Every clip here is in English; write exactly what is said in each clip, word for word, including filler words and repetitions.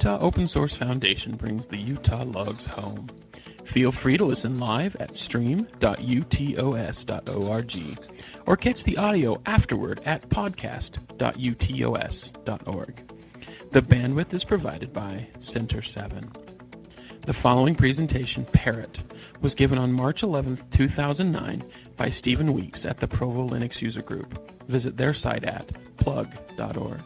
Utah Open Source Foundation brings the Utah Lugs home. Feel free to listen live at stream dot u t o s dot org or catch the audio afterward at podcast dot u t o s dot org. The bandwidth is provided by Center seven. The following presentation, Parrot, was given on March eleventh, two thousand nine by Stephen Weeks at the Provo Linux User Group. Visit their site at plug dot org.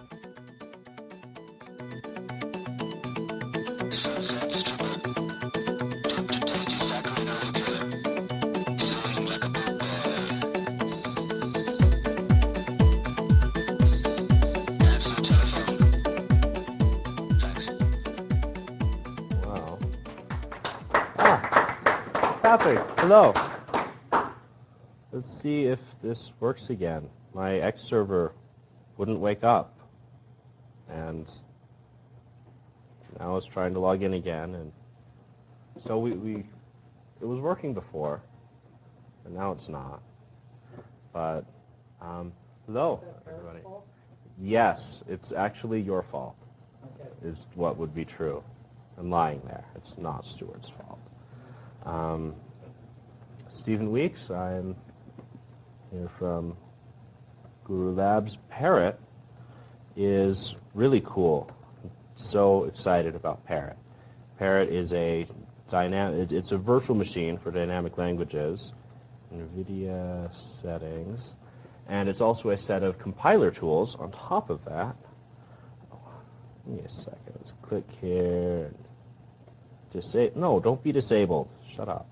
Hello. Let's see if this works again. My X server wouldn't wake up, and now it's trying to log in again. And so we, we it was working before, and now it's not. But um, hello, everybody. Yes, it's actually your fault. Okay. Is what would be true. I'm lying there. It's not Stuart's fault. Um, Stephen Weeks, I'm here from Guru Labs. Parrot is really cool. I'm so excited about Parrot. Parrot is a dynamic. It's a virtual machine for dynamic languages, NVIDIA settings, and it's also a set of compiler tools on top of that. Give me a second. Let's click here. Disa- no, don't be disabled. Shut up.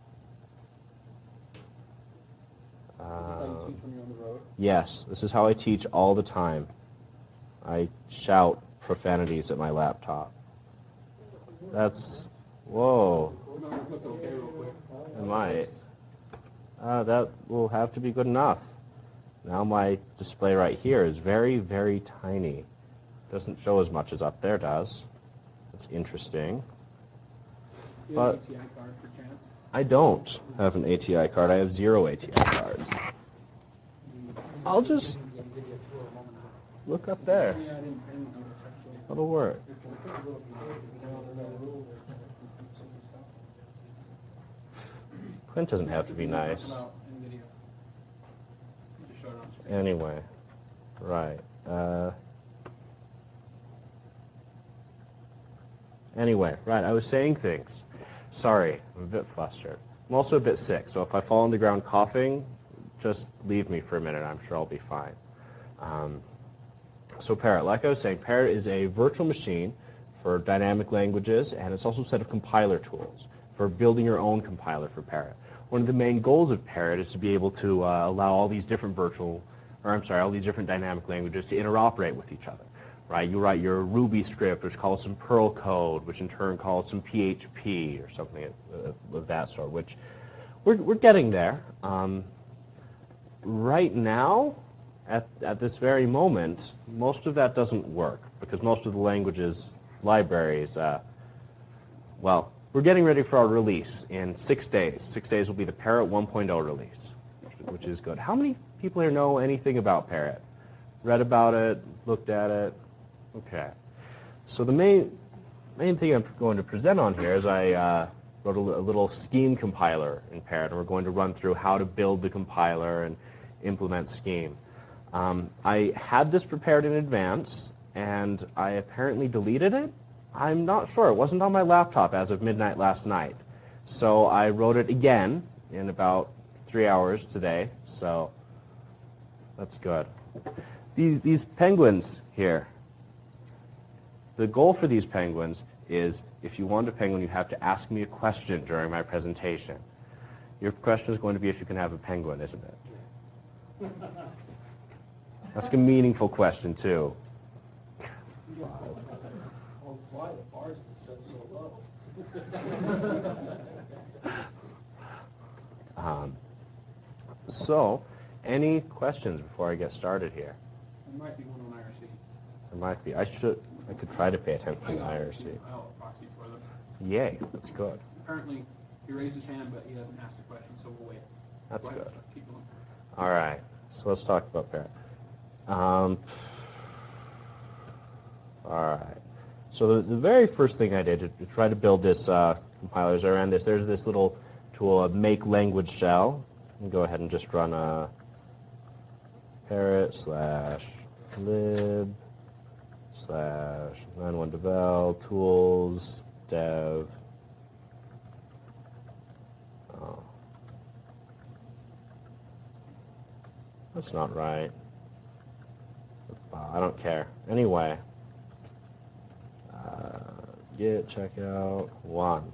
Is this how you teach when you're on the road? Yes, this is how I teach all the time. I shout profanities at my laptop. That's, whoa. I might. Uh, that will have to be good enough. Now my display right here is very, very tiny. Doesn't show as much as up there does. That's interesting. Do you have But an A T I card per chance? I don't have an A T I card. I have zero A T I cards. I'll just look up there. Yeah, I didn't, I didn't notice actually. That'll work. Clint doesn't have to be nice. About NVIDIA. You just showed it on screen. Anyway, right. Uh, anyway, right, I was saying things. Sorry, I'm a bit flustered. I'm also a bit sick, so if I fall on the ground coughing, just leave me for a minute. I'm sure I'll be fine. Um, so Parrot, like I was saying, Parrot is a virtual machine for dynamic languages, and it's also a set of compiler tools for building your own compiler for Parrot. One of the main goals of Parrot is to be able to uh, allow all these different virtual, or I'm sorry, all these different dynamic languages to interoperate with each other. Right? You write your Ruby script, which calls some Perl code, which in turn calls some P H P or something of, of that sort, which we're, we're getting there. Um, right now, at, at this very moment, most of that doesn't work because most of the languages, libraries, uh, well, we're getting ready for our release in six days. Six days will be the Parrot one point oh release, which is good. How many people here know anything about Parrot? Read about it, looked at it? Okay. So the main main thing I'm going to present on here is I uh, wrote a, a little Scheme compiler in Parrot, and we're going to run through how to build the compiler and implement Scheme. Um, I had this prepared in advance, and I apparently deleted it. I'm not sure. It wasn't on my laptop as of midnight last night. So I wrote it again in about three hours today, so that's good. These, these penguins here, the goal for these penguins is if you want a penguin, you have to ask me a question during my presentation. Your question is going to be if you can have a penguin, isn't it? Ask a meaningful question, too. Why the bars set so low? um, so, any questions before I get started here? There might be one on I R C. There might be. I should. I could try to pay attention to I R C. I'll proxy for them. Yay, that's good. Apparently, he raised his hand, but he hasn't asked a question, so we'll wait. That's Go ahead. good. Keep going. All right, so let's talk about Parrot. Um, all right. So the, the very first thing I did to, to try to build this uh, compiler is I ran this. There's this little tool, a make language shell. And go ahead and just run a parrot slash lib slash nine one devel tools dev. Oh. That's not right. I don't care. Anyway, uh, git checkout one.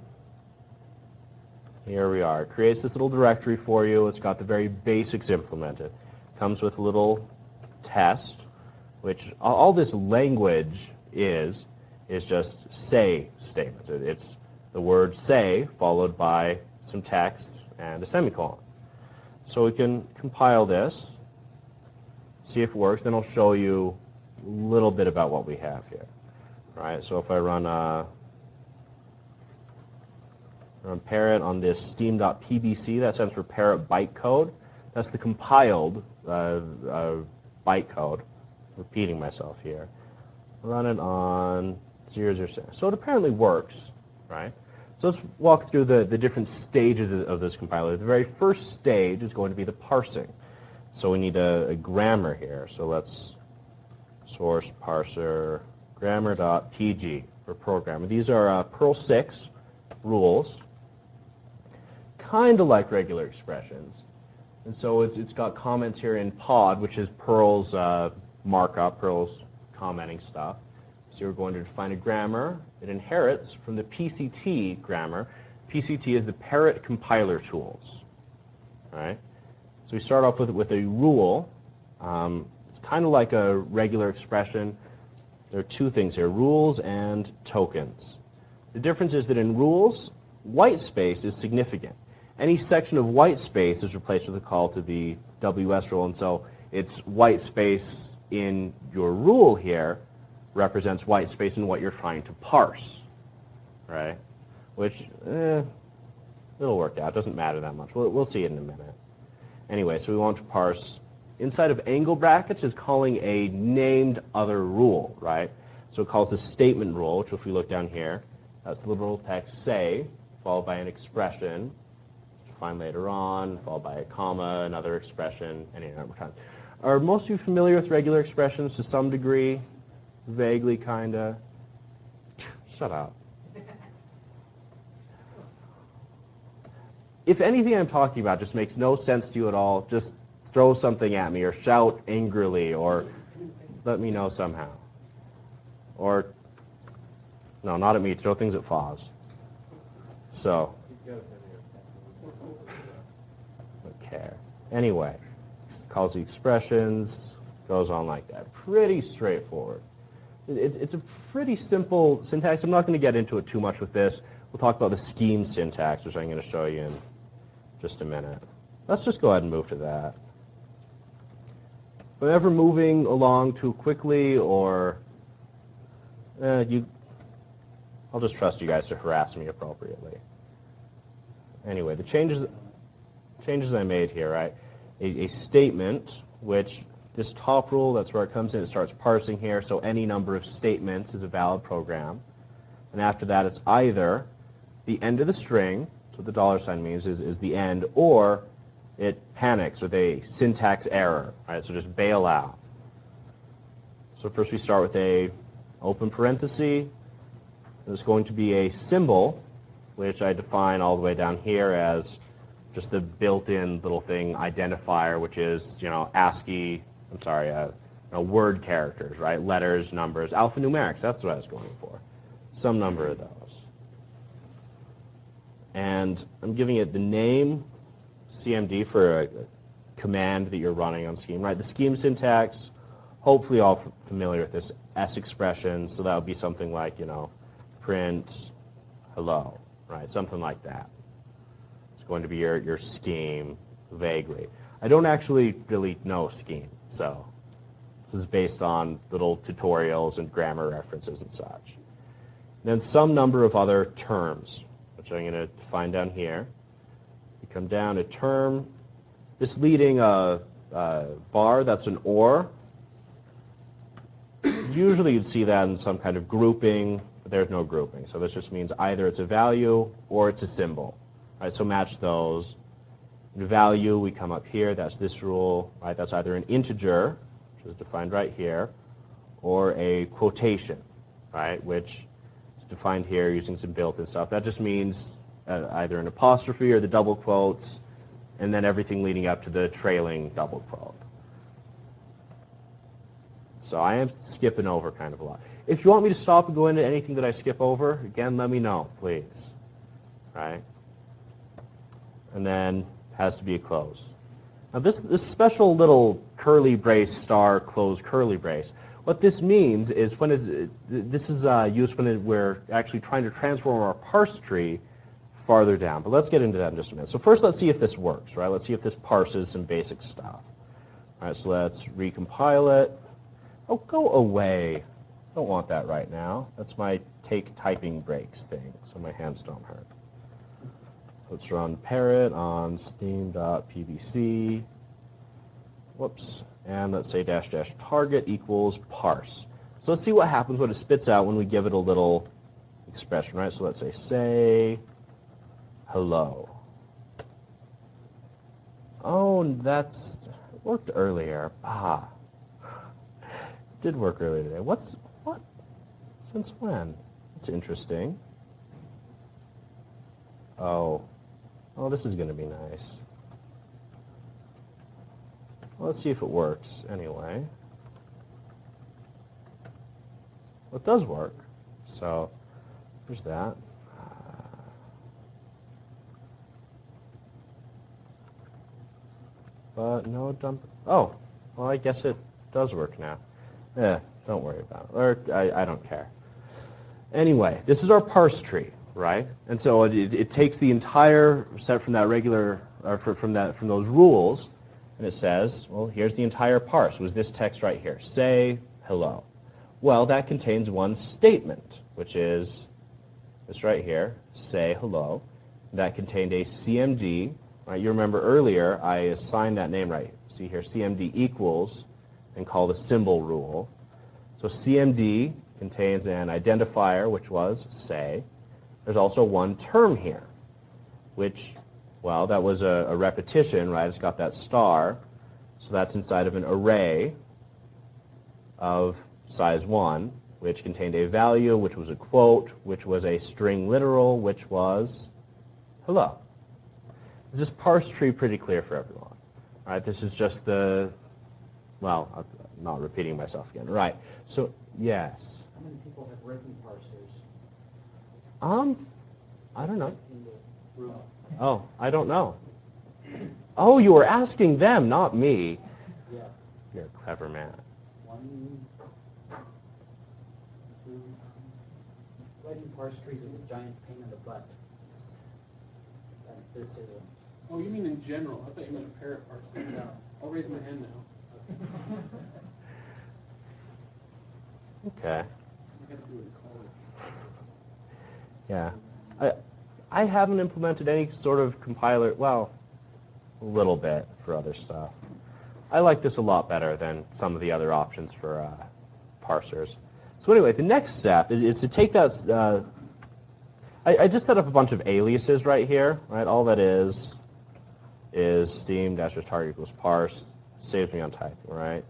Here we are. It creates this little directory for you. It's got the very basics implemented. Comes with a little test, which all, all this language is, is just say statements. It, it's the word say followed by some text and a semicolon. So we can compile this, see if it works, then I'll show you a little bit about what we have here. All right, so if I run, uh, run parrot on this steam.pbc, that stands for parrot bytecode. That's the compiled uh, uh, bytecode. Repeating myself here. Run it on zero zero six. So it apparently works, right? So let's walk through the, the different stages of this compiler. The very first stage is going to be the parsing. So we need a, a grammar here. So let's source parser grammar.pg for programmer. These are uh, Perl six rules, kind of like regular expressions. And so it's, it's got comments here in pod, which is Perl's uh, markup, Perl's commenting stuff. So you're going to define a grammar. It inherits from the P C T grammar. P C T is the Parrot compiler tools. All right? So we start off with, with a rule. Um, it's kind of like a regular expression. There are two things here, rules and tokens. The difference is that in rules, white space is significant. Any section of white space is replaced with a call to the W S rule, and so it's white space in your rule here represents white space in what you're trying to parse, right? Which, eh, it'll work out. It doesn't matter that much. We'll, we'll see it in a minute. Anyway, so we want to parse. Inside of angle brackets is calling a named other rule, right? So it calls the statement rule, which if we look down here, that's the little text say, followed by an expression, define later on, followed by a comma, another expression, any number of times. Are most of you familiar with regular expressions to some degree? Vaguely, kind of? Shut up. If anything I'm talking about just makes no sense to you at all, just throw something at me or shout angrily or let me know somehow. Or, no, not at me, throw things at Foz. So, don't care. Anyway, calls the expressions, goes on like that. Pretty straightforward. It, it's a pretty simple syntax. I'm not going to get into it too much with this. We'll talk about the scheme syntax, which I'm going to show you in just a minute. Let's just go ahead and move to that. If I'm ever moving along too quickly or eh, you, I'll just trust you guys to harass me appropriately. Anyway, the changes, changes I made here, right? A, a statement, which this top rule, that's where it comes in. It starts parsing here, so any number of statements is a valid program. And after that, it's either the end of the string, so what the dollar sign means is, is the end, or it panics with a syntax error, right? So just bail out. So first we start with a open parenthesis. There's going to be a symbol, which I define all the way down here as just the built-in little thing identifier, which is, you know, ASCII, I'm sorry, uh, you know, word characters, right? Letters, numbers, alphanumerics, that's what I was going for. Some number of those. And I'm giving it the name, C M D, for a, a command that you're running on Scheme, right? The Scheme syntax, hopefully all f familiar with this S expression, so that would be something like, you know, print hello, right? Something like that. It's going to be your, your scheme, vaguely. I don't actually really know Scheme, so this is based on little tutorials and grammar references and such. And then some number of other terms, which I'm going to define down here. We come down to term. This leading uh, uh, bar, that's an or. Usually you'd see that in some kind of grouping, there's no grouping. So this just means either it's a value or it's a symbol. Right? So match those. The value, we come up here, that's this rule, right? That's either an integer, which is defined right here, or a quotation, right? Which is defined here using some built-in stuff. That just means uh, either an apostrophe or the double quotes, and then everything leading up to the trailing double quote. So I am skipping over kind of a lot. If you want me to stop and go into anything that I skip over, again, let me know, please. Right? And then has to be a close. Now this, this special little curly brace star close curly brace, what this means is when is this is uh, used when it, we're actually trying to transform our parse tree farther down. But let's get into that in just a minute. So first let's see if this works, right? Let's see if this parses some basic stuff. All right, so let's recompile it. Oh, go away. Don't want that right now. That's my take typing breaks thing, so my hands don't hurt. Let's run parrot on steam.pbc. Whoops. And let's say dash dash target equals parse. So let's see what happens when it spits out when we give it a little expression, right? So let's say say hello. Oh, that's it worked earlier. Ah. It did work earlier today. What's what? Since when? It's interesting. Oh. Oh, this is going to be nice. Well, let's see if it works anyway. Well, it does work. So, there's that. But no dump. Oh, well, I guess it does work now. Eh, don't worry about it. Or I, I don't care. Anyway, this is our parse tree. Right, and so it, it takes the entire set from that regular, or from that from those rules, and it says, well, here's the entire parse. It was this text right here. Say hello. Well, that contains one statement, which is this right here. Say hello. That contained a C M D. Right, you remember earlier I assigned that name right. See here, C M D equals, and call the symbol rule. So C M D contains an identifier, which was say. There's also one term here, which, well, that was a, a repetition, right? It's got that star, so that's inside of an array of size one, which contained a value, which was a quote, which was a string literal, which was hello. Is this parse tree pretty clear for everyone? All right, this is just the, well, I'm not repeating myself again. Right, so, yes. How many people have written parsers? Um, I don't know. Oh, I don't know. Oh, you were asking them, not me. Yes. You're a clever man. One, two, um, writing parse trees is a giant pain in the butt. And this isn't. Oh, you mean in general? I thought you meant a parrot parse. Yeah. I'll raise my hand now. Okay. I had to do it in college. Yeah. I, I haven't implemented any sort of compiler, well, a little bit for other stuff. I like this a lot better than some of the other options for uh, parsers. So anyway, the next step is, is to take that, uh, I, I just set up a bunch of aliases right here, right? All that is, is steam dash target equals parse, saves me on typing, right?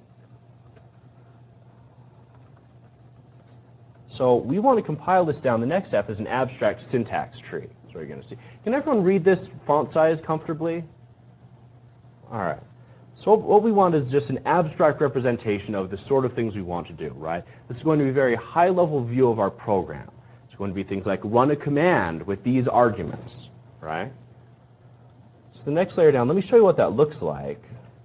So we want to compile this down. The next step is an abstract syntax tree. That's what you're going to see. Can everyone read this font size comfortably? All right. So what we want is just an abstract representation of the sort of things we want to do, right? This is going to be a very high-level view of our program. It's going to be things like run a command with these arguments, right? So the next layer down, let me show you what that looks like.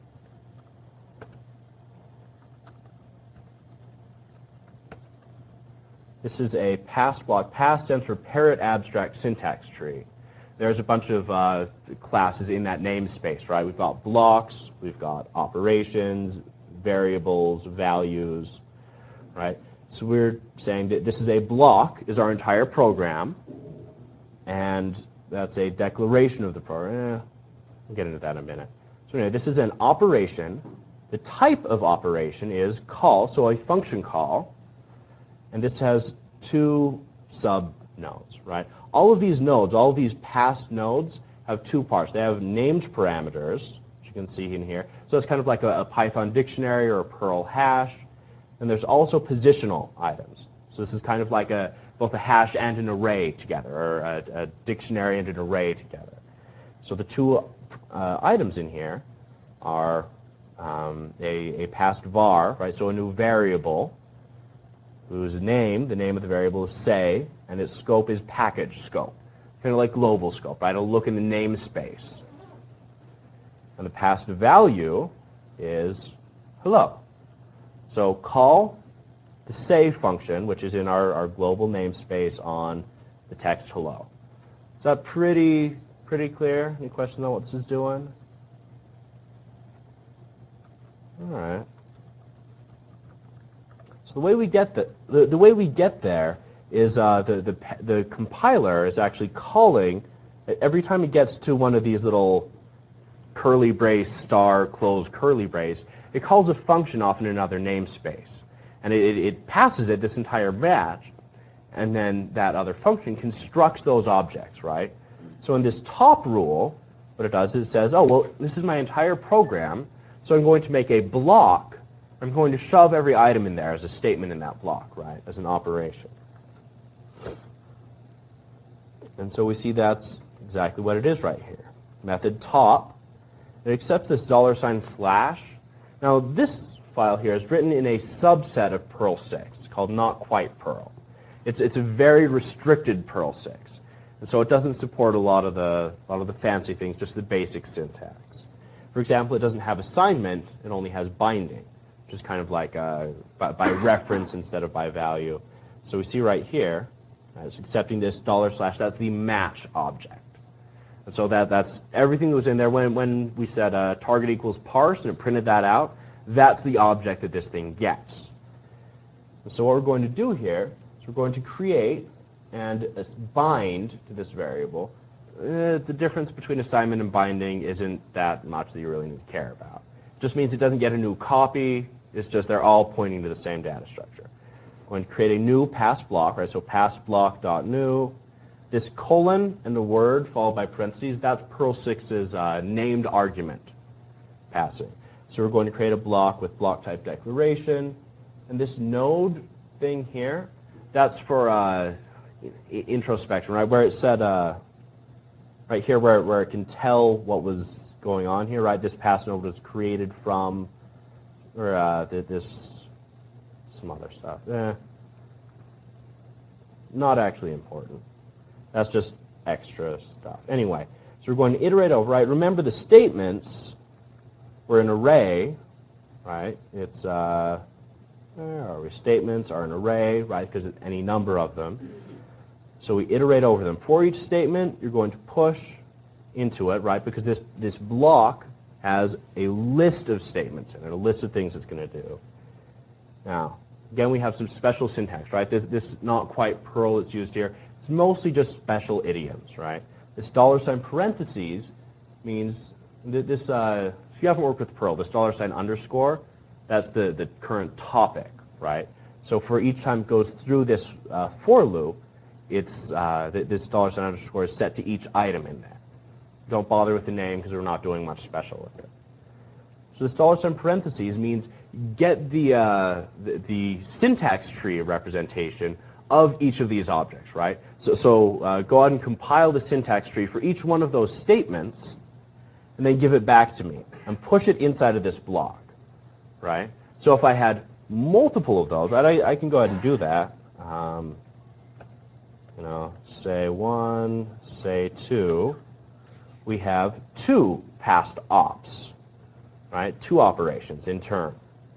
This is a pass block. Pass stands for Parrot Abstract Syntax Tree. There's a bunch of uh, classes in that namespace, right? We've got blocks, we've got operations, variables, values, right? So we're saying that this is a block, is our entire program, and that's a declaration of the program. Eh, we'll get into that in a minute. So anyway, this is an operation. The type of operation is call, so a function call. And this has two sub-nodes, right? All of these nodes, all of these past nodes have two parts. They have named parameters, which you can see in here. So it's kind of like a, a Python dictionary or a Perl hash. And there's also positional items. So this is kind of like a both a hash and an array together, or a, a dictionary and an array together. So the two uh, items in here are um, a, a past var, right? So a new variable whose name, the name of the variable is say, and its scope is package scope. Kind of like global scope, right? It'll look in the namespace. And the past value is hello. So call the say function, which is in our, our global namespace on the text hello. Is that pretty, pretty clear? Any questions on what this is doing? All right. So the way we get the, the, the way we get there is uh, the, the, the compiler is actually calling, every time it gets to one of these little curly brace, star, close curly brace, it calls a function off in another namespace. And it, it passes it this entire batch, and then that other function constructs those objects, right? So in this top rule, what it does is it says, oh, well, this is my entire program, so I'm going to make a block. I'm going to shove every item in there as a statement in that block, right, as an operation. And so we see that's exactly what it is right here. Method top. It accepts this dollar sign slash. Now, this file here is written in a subset of Perl six called not quite Perl. It's, it's a very restricted Perl six. And so it doesn't support a lot of the, a lot of the fancy things, just the basic syntax. For example, it doesn't have assignment. It only has binding, which is kind of like uh, by, by reference instead of by value. So we see right here, uh, it's accepting this dollar slash. That's the match object. And so that, that's everything that was in there. When, when we said uh, target equals parse and it printed that out, that's the object that this thing gets. And so what we're going to do here is we're going to create and bind to this variable. Uh, the difference between assignment and binding isn't that much that you really need to care about. It just means it doesn't get a new copy. It's just they're all pointing to the same data structure. I'm going to create a new pass block, right? So pass block dot new. This colon and the word followed by parentheses, that's Perl six's uh, named argument passing. So we're going to create a block with block type declaration. And this node thing here, that's for uh, introspection, right? Where it said, uh, right here where, where it can tell what was going on here, right? This pass node was created from, or uh, this, some other stuff. Eh, not actually important. That's just extra stuff. Anyway, so we're going to iterate over, right? Remember the statements were an array, right? It's, uh, where are we? Statements are an array, right? Because it's any number of them. So we iterate over them. For each statement, you're going to push into it, right? Because this, this block has a list of statements in it, a list of things it's going to do. Now, again, we have some special syntax, right? This, this not quite Perl that's used here. It's mostly just special idioms, right? This dollar sign parentheses means that this, uh, if you haven't worked with Perl, this dollar sign underscore, that's the, the current topic, right? So for each time it goes through this uh, for loop, it's, uh, th this dollar sign underscore is set to each item in there. Don't bother with the name because we're not doing much special with it. So this dollar sign parentheses means get the, uh, the, the syntax tree representation of each of these objects, right? So, so uh, go ahead and compile the syntax tree for each one of those statements and then give it back to me and push it inside of this block, right? So if I had multiple of those, right, I, I can go ahead and do that. Um, you know, say one, say two. We have two past ops, right? Two operations in turn.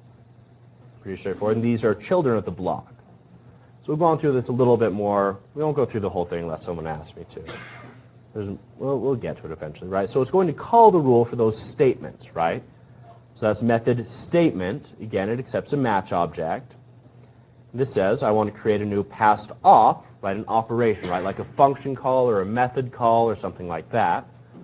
Pretty straightforward. And these are children of the block. So we've gone through this a little bit more. We won't go through the whole thing unless someone asks me to. There's, we'll, we'll get to it eventually, right? So it's going to call the rule for those statements, right? So that's method statement. Again, it accepts a match object. This says I want to create a new past op, right? An operation, right? Like a function call or a method call or something like that.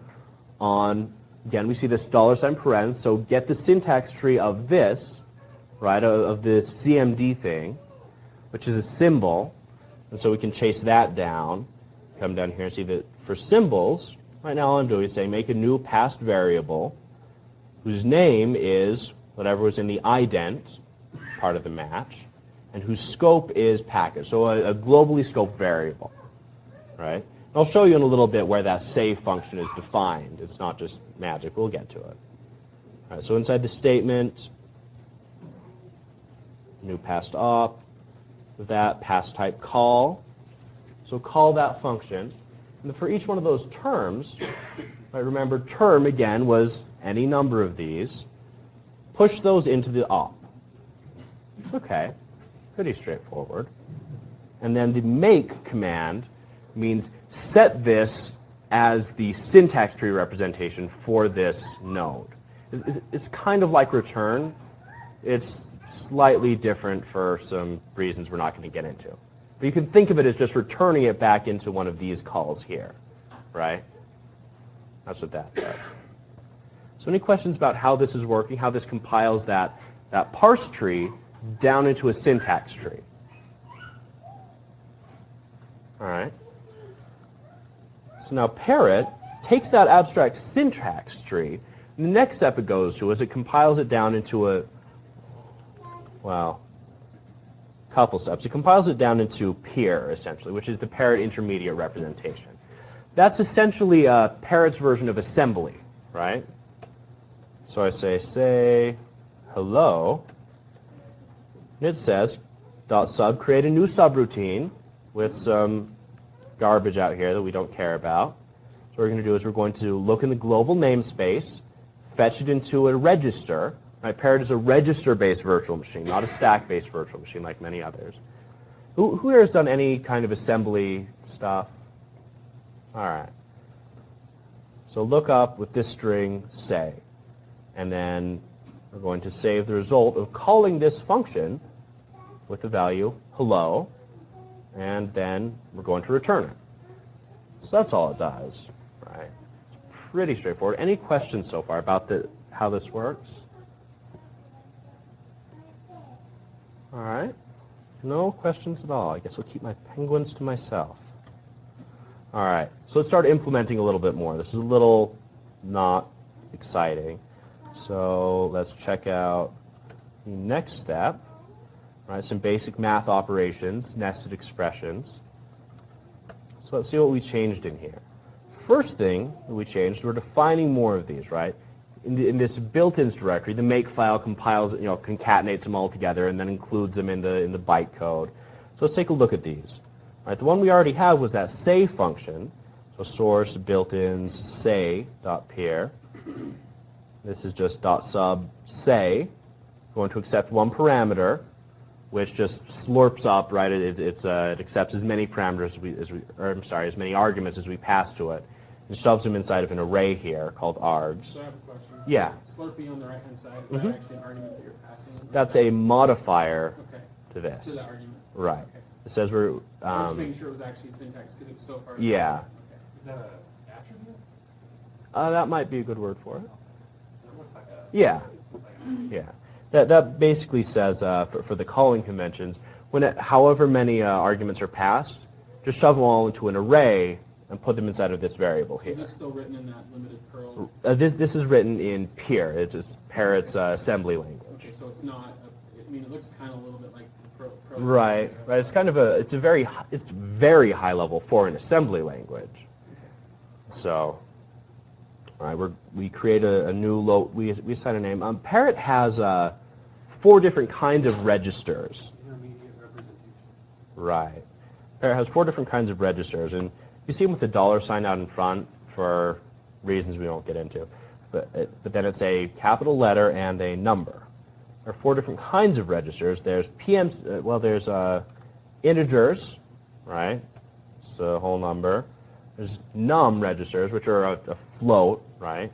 On, again, we see this dollar sign parens. So get the syntax tree of this, right? Of, of this C M D thing, which is a symbol. And so we can chase that down, come down here and see that for symbols, right now all I'm doing is saying make a new passed variable whose name is whatever was in the ident part of the match, and whose scope is package, so a, a globally scoped variable, right? And I'll show you in a little bit where that save function is defined. It's not just magic. We'll get to it. All right, so inside the statement, new passed op, with that pass type call. So call that function. And for each one of those terms, right, remember term, again, was any number of these. Push those into the op. Okay, pretty straightforward. And then the make command means set this as the syntax tree representation for this node. It's kind of like return. It's slightly different for some reasons we're not going to get into. But you can think of it as just returning it back into one of these calls here, right? That's what that does. So any questions about how this is working, how this compiles that, that parse tree down into a syntax tree? All right. So now Parrot takes that abstract syntax tree, and the next step it goes to is it compiles it down into a, well, couple steps. It compiles it down into Peer, essentially, which is the Parrot intermediate representation. That's essentially uh, Parrot's version of assembly, right? So I say, say hello, and it says, dot sub, create a new subroutine with some garbage out here that we don't care about. So what we're going to do is we're going to look in the global namespace, fetch it into a register. Right? Parrot is a register-based virtual machine, not a stack-based virtual machine like many others. Who, who here has done any kind of assembly stuff? All right. So look up with this string, say, and then we're going to save the result of calling this function with the value hello, and then we're going to return it. So that's all it does, right? It's pretty straightforward. Any questions so far about the, how this works? All right. No questions at all. I guess I'll keep my penguins to myself. All right. So let's start implementing a little bit more. This is a little not exciting. So let's check out the next step. All right, some basic math operations, nested expressions. So let's see what we changed in here. First thing that we changed, we're defining more of these, right? In, the, in this built-ins directory, the make file compiles, you know, concatenates them all together and then includes them in the in the bytecode. So let's take a look at these. All right, the one we already had was that say function. So source built-ins say.peer. This is just dot sub say. Going to accept one parameter, which just slurps up, right? It, it, it's, uh, it accepts as many parameters as we, as we, or I'm sorry, as many arguments as we pass to it, and shoves them inside of an array here called args. So I have a question. Yeah. Slurpee on the right-hand side, is Mm-hmm. that actually an argument that you're passing? That's a modifier Okay. to this. To the argument. Right. Okay. It says we're. I was just Um, making sure it was actually syntax because it was so far. yeah. Okay. Is that an attribute? Uh, that might be a good word for it. That looks like a. Yeah. Yeah. That that basically says uh, for for the calling conventions, when it, however many uh, arguments are passed, just shove them all into an array and put them inside of this variable here. Is this still written in that limited Perl? Uh, this this is written in Peer. It's, it's Parrot's uh, assembly language. Okay, so it's not. A, I mean, it looks kind of a little bit like the Perl. Perl Right. Right. It's kind of a it's a very hi- it's very high level for an assembly language. So. All right, we're, we create a, a new low. We we assign a name. Um, Parrot has uh, four different kinds of registers. Intermediate representation. Right. Parrot has four different kinds of registers, and you see them with the dollar sign out in front for reasons we won't get into. But it, but then it's a capital letter and a number. There are four different kinds of registers. There's P M. Uh, well, there's uh, integers, right? It's a whole number. There's num registers, which are a, a float, right?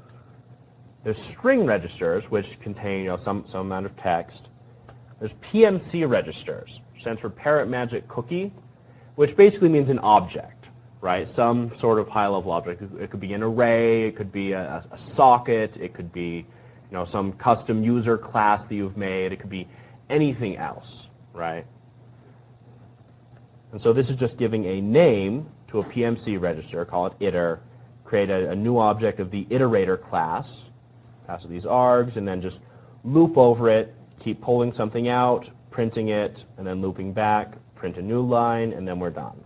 There's string registers, which contain, you know, some, some amount of text. There's P M C registers, which stands for Parrot Magic Cookie, which basically means an object, right? Some sort of high-level object. It could be an array, it could be a, a socket, it could be, you know, some custom user class that you've made, it could be anything else, right? And so this is just giving a name to a P M C register, call it iter, create a, a new object of the iterator class, pass it these args, and then just loop over it, keep pulling something out, printing it, and then looping back, print a new line, and then we're done.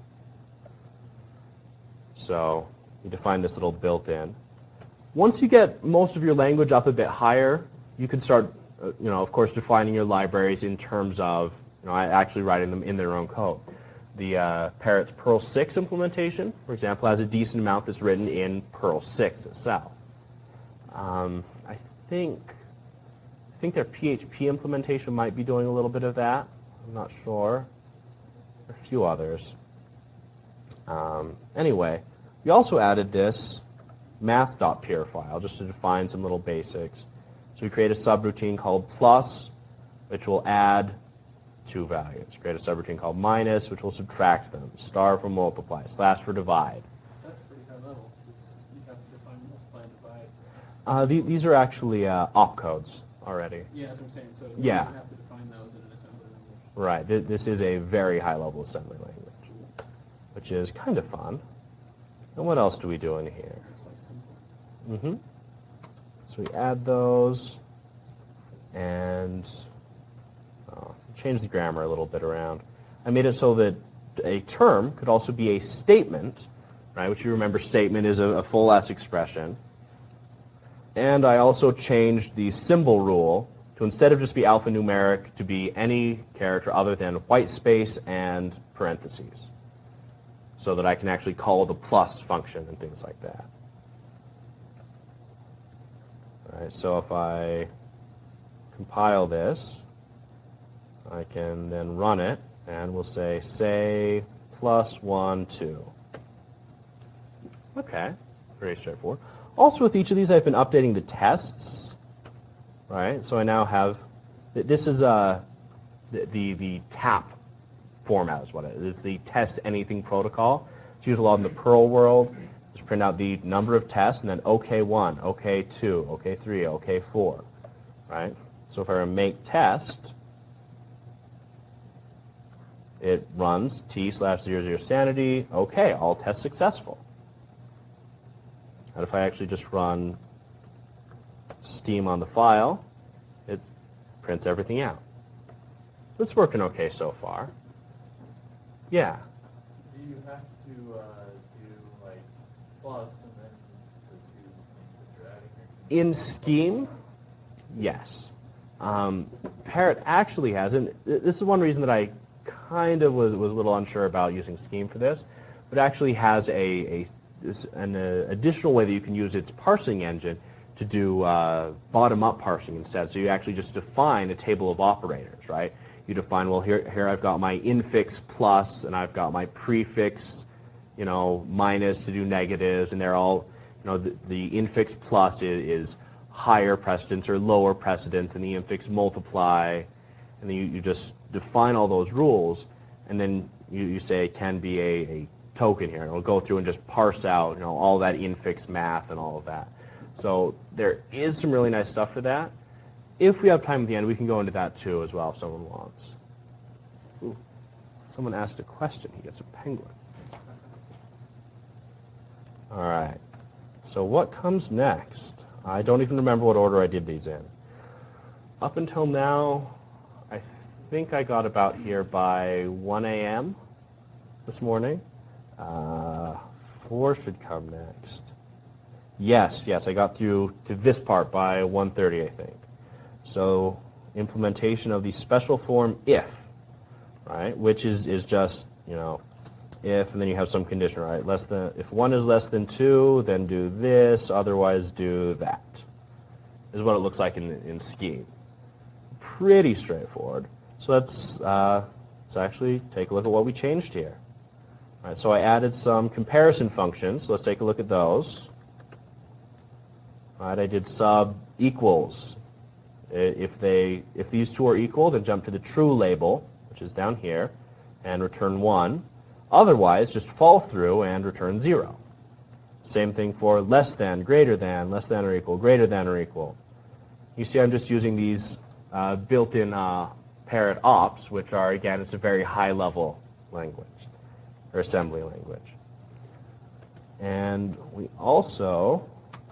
So you define this little built-in. Once you get most of your language up a bit higher, you can start, uh, you know, of course, defining your libraries in terms of, you know, actually writing them in their own code. The uh, Parrot's Perl six implementation, for example, has a decent amount that's written in Perl six itself. Um, I think I think their P H P implementation might be doing a little bit of that. I'm not sure. A few others. Um, anyway, we also added this math.peer file just to define some little basics. So we create a subroutine called plus, which will add two values. Create a subroutine called minus, which will subtract them. Star for multiply. Slash for divide. That's pretty high level. You have to define multiply and divide. Uh, the, these are actually uh, opcodes already. Yeah, that's what I'm saying. So Yeah. you have to define those in an assembly language. Right. Th this is a very high-level assembly language, which is kind of fun. And what else do we do in here? It's like simple. Mm-hmm. So we add those, and oh, change the grammar a little bit around. I made it so that a term could also be a statement, right? Which you remember, statement is a, a full-S expression. And I also changed the symbol rule to, instead of just be alphanumeric, to be any character other than white space and parentheses, so that I can actually call the plus function and things like that. All right, so if I compile this, I can then run it, and we'll say, say plus one, two. Okay, very straightforward. Also, with each of these, I've been updating the tests, right? So I now have, this is uh, the, the, the TAP format is what it is. It's the test anything protocol. It's used a lot in the Perl world. Just print out the number of tests, and then O K one, O K two, O K three, O K four, right? So if I were to make test, it runs T slash zero zero sanity, okay, all tests successful. And if I actually just run Steam on the file, it prints everything out. It's working okay so far. Yeah. Do you have to uh, do like plus and then the two things that you're adding? In Scheme, yes. Um, Parrot actually has, and this is one reason that I kind of was, was a little unsure about using Scheme for this, but it actually has a, a an uh, additional way that you can use its parsing engine to do uh, bottom-up parsing instead. So you actually just define a table of operators, right? You define, well, here, here I've got my infix plus, and I've got my prefix, you know, minus to do negatives, and they're all, you know, the, the infix plus is, is higher precedence or lower precedence, and the infix multiply, and then you, you just define all those rules, and then you, you say it can be a, a token here, and it'll go through and just parse out, you know, all that infix math and all of that. So there is some really nice stuff for that. If we have time at the end, we can go into that too as well if someone wants. Ooh, someone asked a question. He gets a penguin. All right. So what comes next? I don't even remember what order I did these in. Up until now, I think I got about here by one A M this morning. Uh, four should come next. Yes, yes, I got through to this part by one thirty, I think. So implementation of the special form if, right, which is, is just, you know, if, and then you have some condition, right? Less than, if one is less than two, then do this, otherwise do that. This is what it looks like in, in Scheme. Pretty straightforward. So let's, uh, let's actually take a look at what we changed here. All right, so I added some comparison functions. So let's take a look at those. All right, I did sub equals. If they, if these two are equal, then jump to the true label, which is down here, and return one. Otherwise, just fall through and return zero. Same thing for less than, greater than, less than or equal, greater than or equal. You see I'm just using these uh, built-in uh, Parrot ops, which are, again, it's a very high-level language. or assembly language. And we also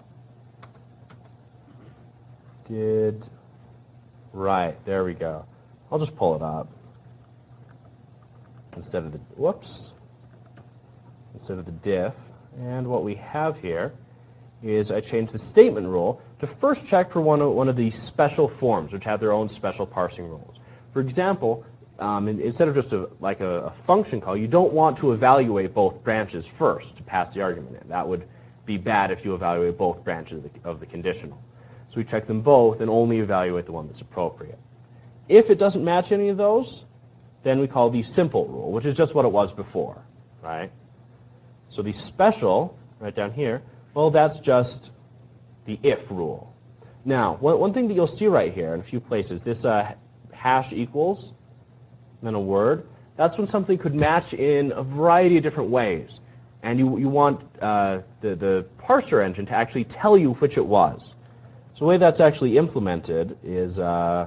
did, right, there we go. I'll just pull it up instead of the, whoops, instead of the diff. And what we have here is I changed the statement rule to first check for one of, one of these special forms, which have their own special parsing rules. For example, um, instead of just a, like a, a function call, you don't want to evaluate both branches first to pass the argument in. That would be bad if you evaluate both branches of the, of the conditional. So we check them both and only evaluate the one that's appropriate. If it doesn't match any of those, then we call the simple rule, which is just what it was before, right? So the special, right down here, well, that's just the if rule. Now, one, one thing that you'll see right here in a few places, this uh, hash equals, and then a word, that's when something could match in a variety of different ways. And you, you want uh, the, the parser engine to actually tell you which it was. So the way that's actually implemented is uh,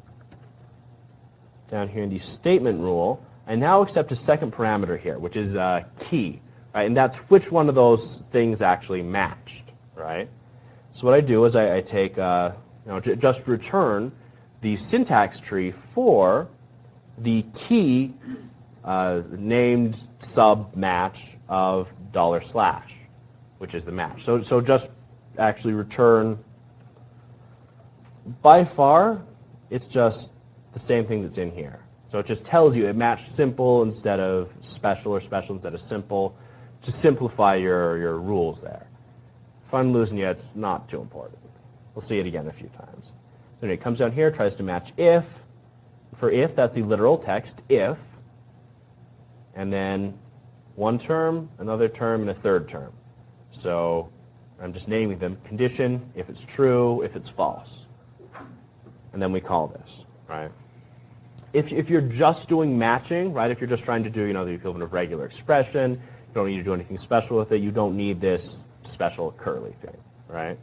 down here in the statement rule, I now accept a second parameter here, which is uh, key. Right? And that's which one of those things actually matched, right? So what I do is I, I take, uh, you know, j just return the syntax tree for the key uh, named sub match of dollar slash, which is the match. So, so just actually return, by far, it's just the same thing that's in here. So it just tells you it matched simple instead of special or special instead of simple, to simplify your, your rules there. If I'm losing you, it's not too important. We'll see it again a few times. So anyway, it comes down here, tries to match if. For if, that's the literal text, if. And then one term, another term, and a third term. So I'm just naming them. Condition, if it's true, if it's false. And then we call this, right? If, if you're just doing matching, right, if you're just trying to do, you know, the equivalent of regular expression, you don't need to do anything special with it. You don't need this special curly thing, right?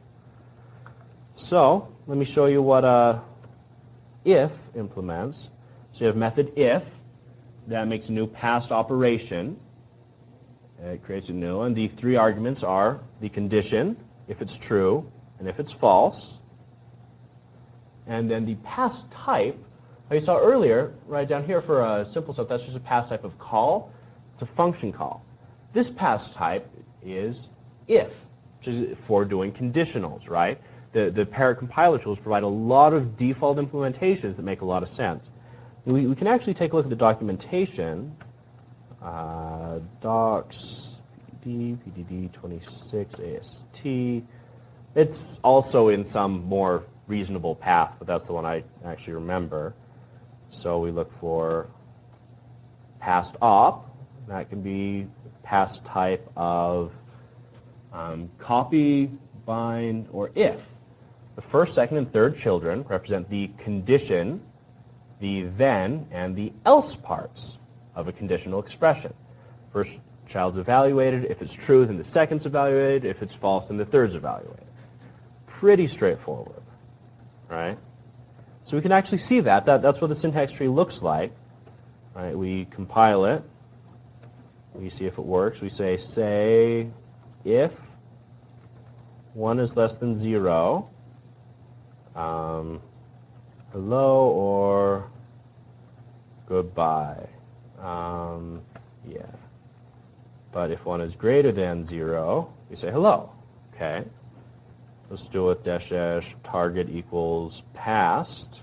So let me show you what uh, if implements. So you have method if. That makes a new past operation. It creates a new, and the three arguments are the condition, if it's true, and if it's false. And then the past type, like you saw earlier, right down here for a simple stuff, that's just a past type of call. It's a function call. This past type is if, which is for doing conditionals, right? The, the Parrot compiler tools provide a lot of default implementations that make a lot of sense. We, we can actually take a look at the documentation. Uh, docs, P D D, P D D twenty-six, A S T. It's also in some more reasonable path, but that's the one I actually remember. So we look for past op. That can be past type of um, copy, bind, or if. The first, second, and third children represent the condition, the then, and the else parts of a conditional expression. First child's evaluated. If it's true, then the second's evaluated. If it's false, then the third's evaluated. Pretty straightforward, right? So we can actually see that. that that's what the syntax tree looks like. Right? We compile it. We see if it works. We say, say if one is less than zero, um, hello or goodbye. Um, yeah. But if one is greater than zero, we say hello. Okay. Let's do it with dash dash target equals past.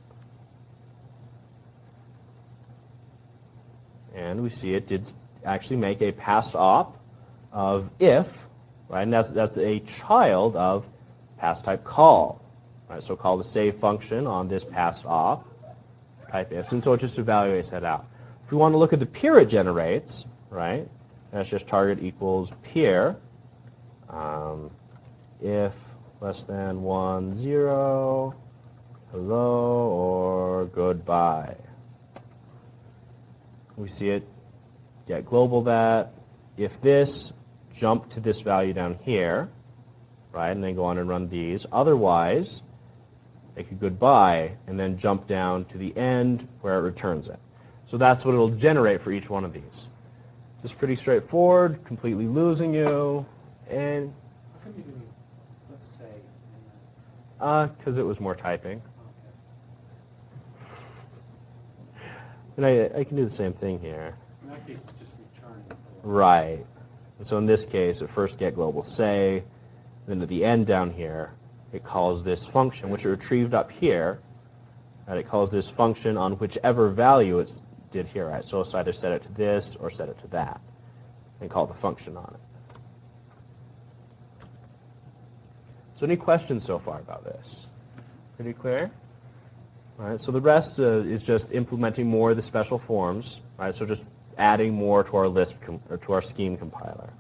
And we see it did actually make a past op of if, right? And that's, that's a child of past type call. Right? So call the save function on this past op, type if, and so it just evaluates that out. If we want to look at the peer it generates, right? That's just target equals peer. Um, if less than one, zero, hello or goodbye. We see it get global that. If this, jump to this value down here, right, and then go on and run these. Otherwise, make a goodbye and then jump down to the end where it returns it. So that's what it'll generate for each one of these. Just pretty straightforward, completely losing you, and How come you didn't, let's say, uh, because it was more typing. okay. And I, I can do the same thing here. In that case, it's just returning. Right. And so in this case, at first get global say, then at the end down here, it calls this function, which it retrieved up here, and it calls this function on whichever value it's did here, right? So it's either set it to this or set it to that, and call the function on it. So any questions so far about this? Pretty clear? All right, so the rest uh, is just implementing more of the special forms, right? So just adding more to our Lisp, com- or to our scheme compiler.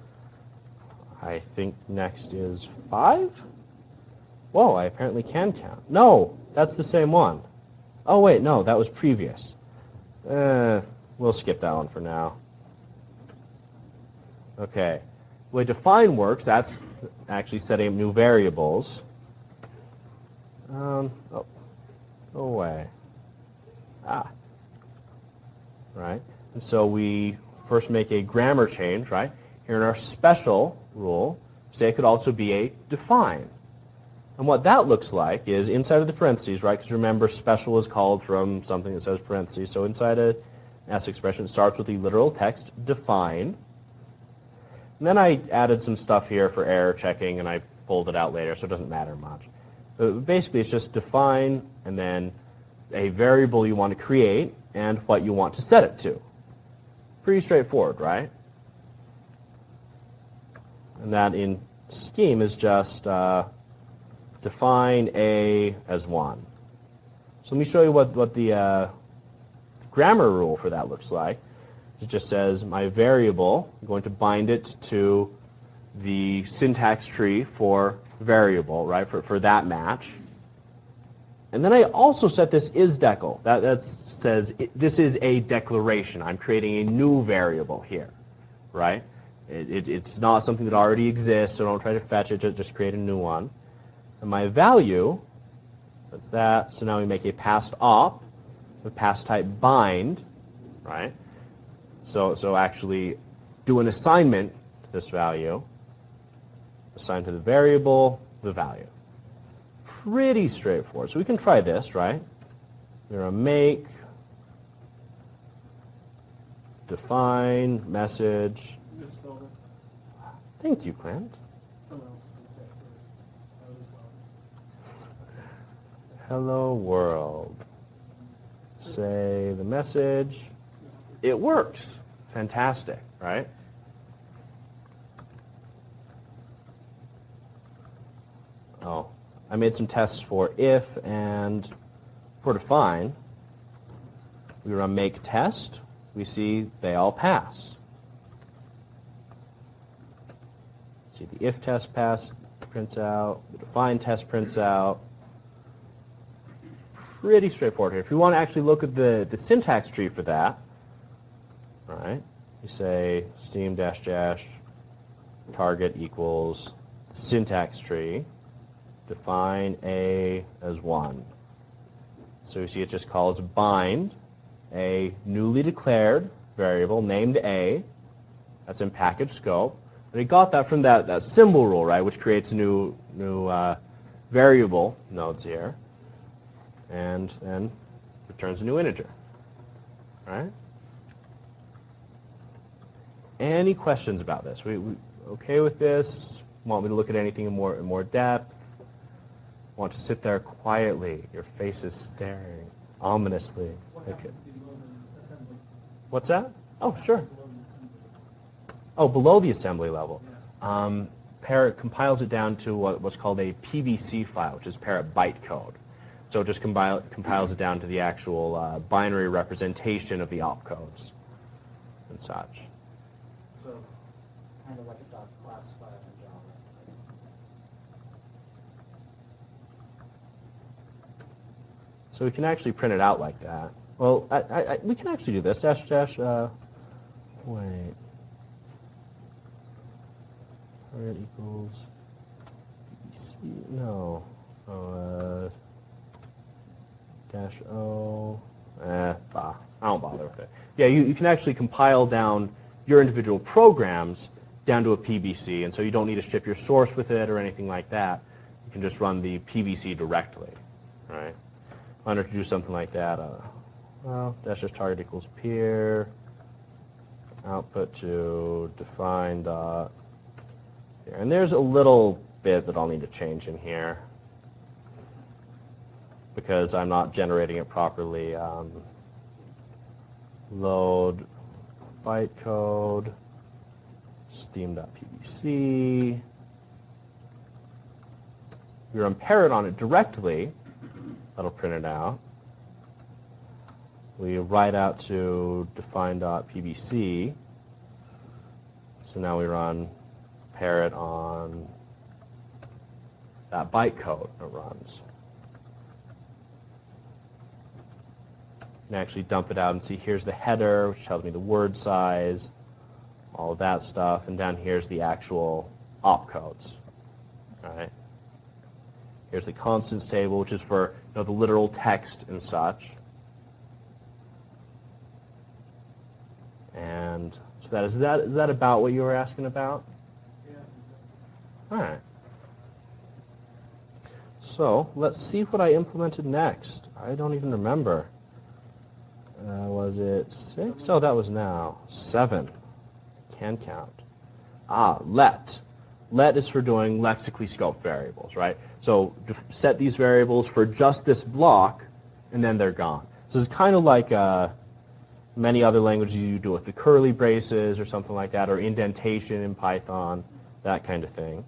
I think next is five? Whoa, I apparently can count. No, that's the same one. Oh, wait, no, that was previous. Uh, we'll skip that one for now. Okay. The way define works, that's actually setting up new variables. Um, oh, go away. Ah. Right. And so we first make a grammar change, right? Here in our special rule, say it could also be a define. And what that looks like is inside of the parentheses, right? Because remember, special is called from something that says parentheses. So inside a S expression, it starts with the literal text, define. And then I added some stuff here for error checking, and I pulled it out later, so it doesn't matter much. But basically, it's just define, and then a variable you want to create, and what you want to set it to. Pretty straightforward, right? And that in Scheme is just uh, define A as one. So let me show you what, what the uh, grammar rule for that looks like. It just says my variable, I'm going to bind it to the syntax tree for variable, right, for, for that match. And then I also set this isDecl. That, that says it, this is a declaration. I'm creating a new variable here, right? It, it, it's not something that already exists, so don't try to fetch it, just, just create a new one. And my value, that's that. So now we make a passed op with pass type bind, right? So, so actually do an assignment to this value, assign to the variable the value. Pretty straightforward. So we can try this, right? We're going to make, define, message. You just spelled it. Thank you, Clint. Someone else can say it first. I was just spelling Hello world. Say the message. It works. Fantastic, right? Oh, I made some tests for if and for define. We run make test. We see they all pass. See the if test pass prints out. The define test prints out. Pretty straightforward here. If you want to actually look at the, the syntax tree for that, all right, you say steam dash dash target equals syntax tree. Define A as one. So you see it just calls bind a newly declared variable named A. That's in package scope. And it got that from that, that symbol rule, right, which creates new, new uh, variable nodes here. And then returns a new integer. All right? Any questions about this? We, we okay with this? Want me to look at anything in more in more depth? Want to sit there quietly? Your face is staring ominously. What Okay. happens below the assembly? What's that? Oh, sure. Below the assembly. Oh, below the assembly level. Yeah. Um, Parrot compiles it down to what, what's called a P B C file, which is Parrot bytecode. So it just compile, compiles it down to the actual uh, binary representation of the opcodes and such. So kind of like a dot class file in Java. So we can actually print it out like that. Well, I, I, I, we can actually do this. Dash, dash, uh, wait. Parrot equals B C, no. Oh, uh, dash O, eh, bah, I don't bother with it. Yeah, you, you can actually compile down your individual programs down to a P B C, and so you don't need to ship your source with it or anything like that. You can just run the P B C directly, right? If I wanted to do something like that, uh, well, dash dash target equals peer, output to define dot here. And there's a little bit that I'll need to change in here because I'm not generating it properly. Um, load bytecode, steam.pbc. We run parrot on it directly. That'll print it out. We write out to define.pbc. So now we run parrot on that bytecode it runs. And actually dump it out and see here's the header, which tells me the word size, all of that stuff, and down here's the actual opcodes. All right. Here's the constants table, which is for you know, the literal text and such. And so that is that is that about what you were asking about? Yeah. All right. So let's see what I implemented next. I don't even remember. Uh, was it six? Oh, that was now seven. I can count. Ah, let. Let is for doing lexically scoped variables, right? So set these variables for just this block, and then they're gone. So it's kind of like uh, many other languages you do with the curly braces or something like that, or indentation in Python, that kind of thing.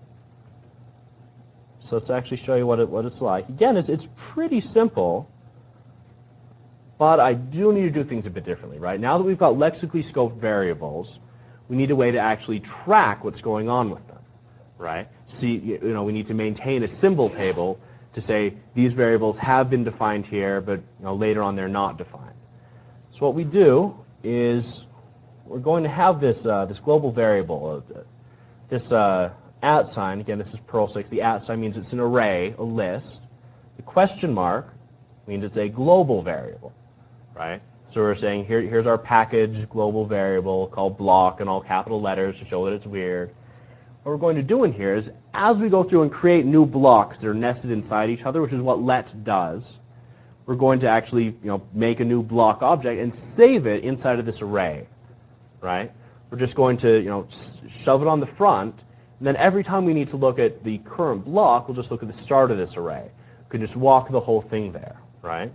So let's actually show you what it what it's like. Again, it's it's pretty simple, but I do need to do things a bit differently, right? Now that we've got lexically scoped variables, we need a way to actually track what's going on with them, right? See, you know, we need to maintain a symbol table to say these variables have been defined here, but you know, later on they're not defined. So what we do is we're going to have this uh, this global variable, uh, this uh, at sign. Again, this is Perl six. The at sign means it's an array, a list. The question mark means it's a global variable, right? So we're saying here, here's our package global variable called block in all capital letters to show that it's weird. What we're going to do in here is, as we go through and create new blocks that are nested inside each other, which is what let does, we're going to actually you know, make a new block object and save it inside of this array, right? We're just going to you know, shove it on the front, and then every time we need to look at the current block, we'll just look at the start of this array. We can just walk the whole thing there, right?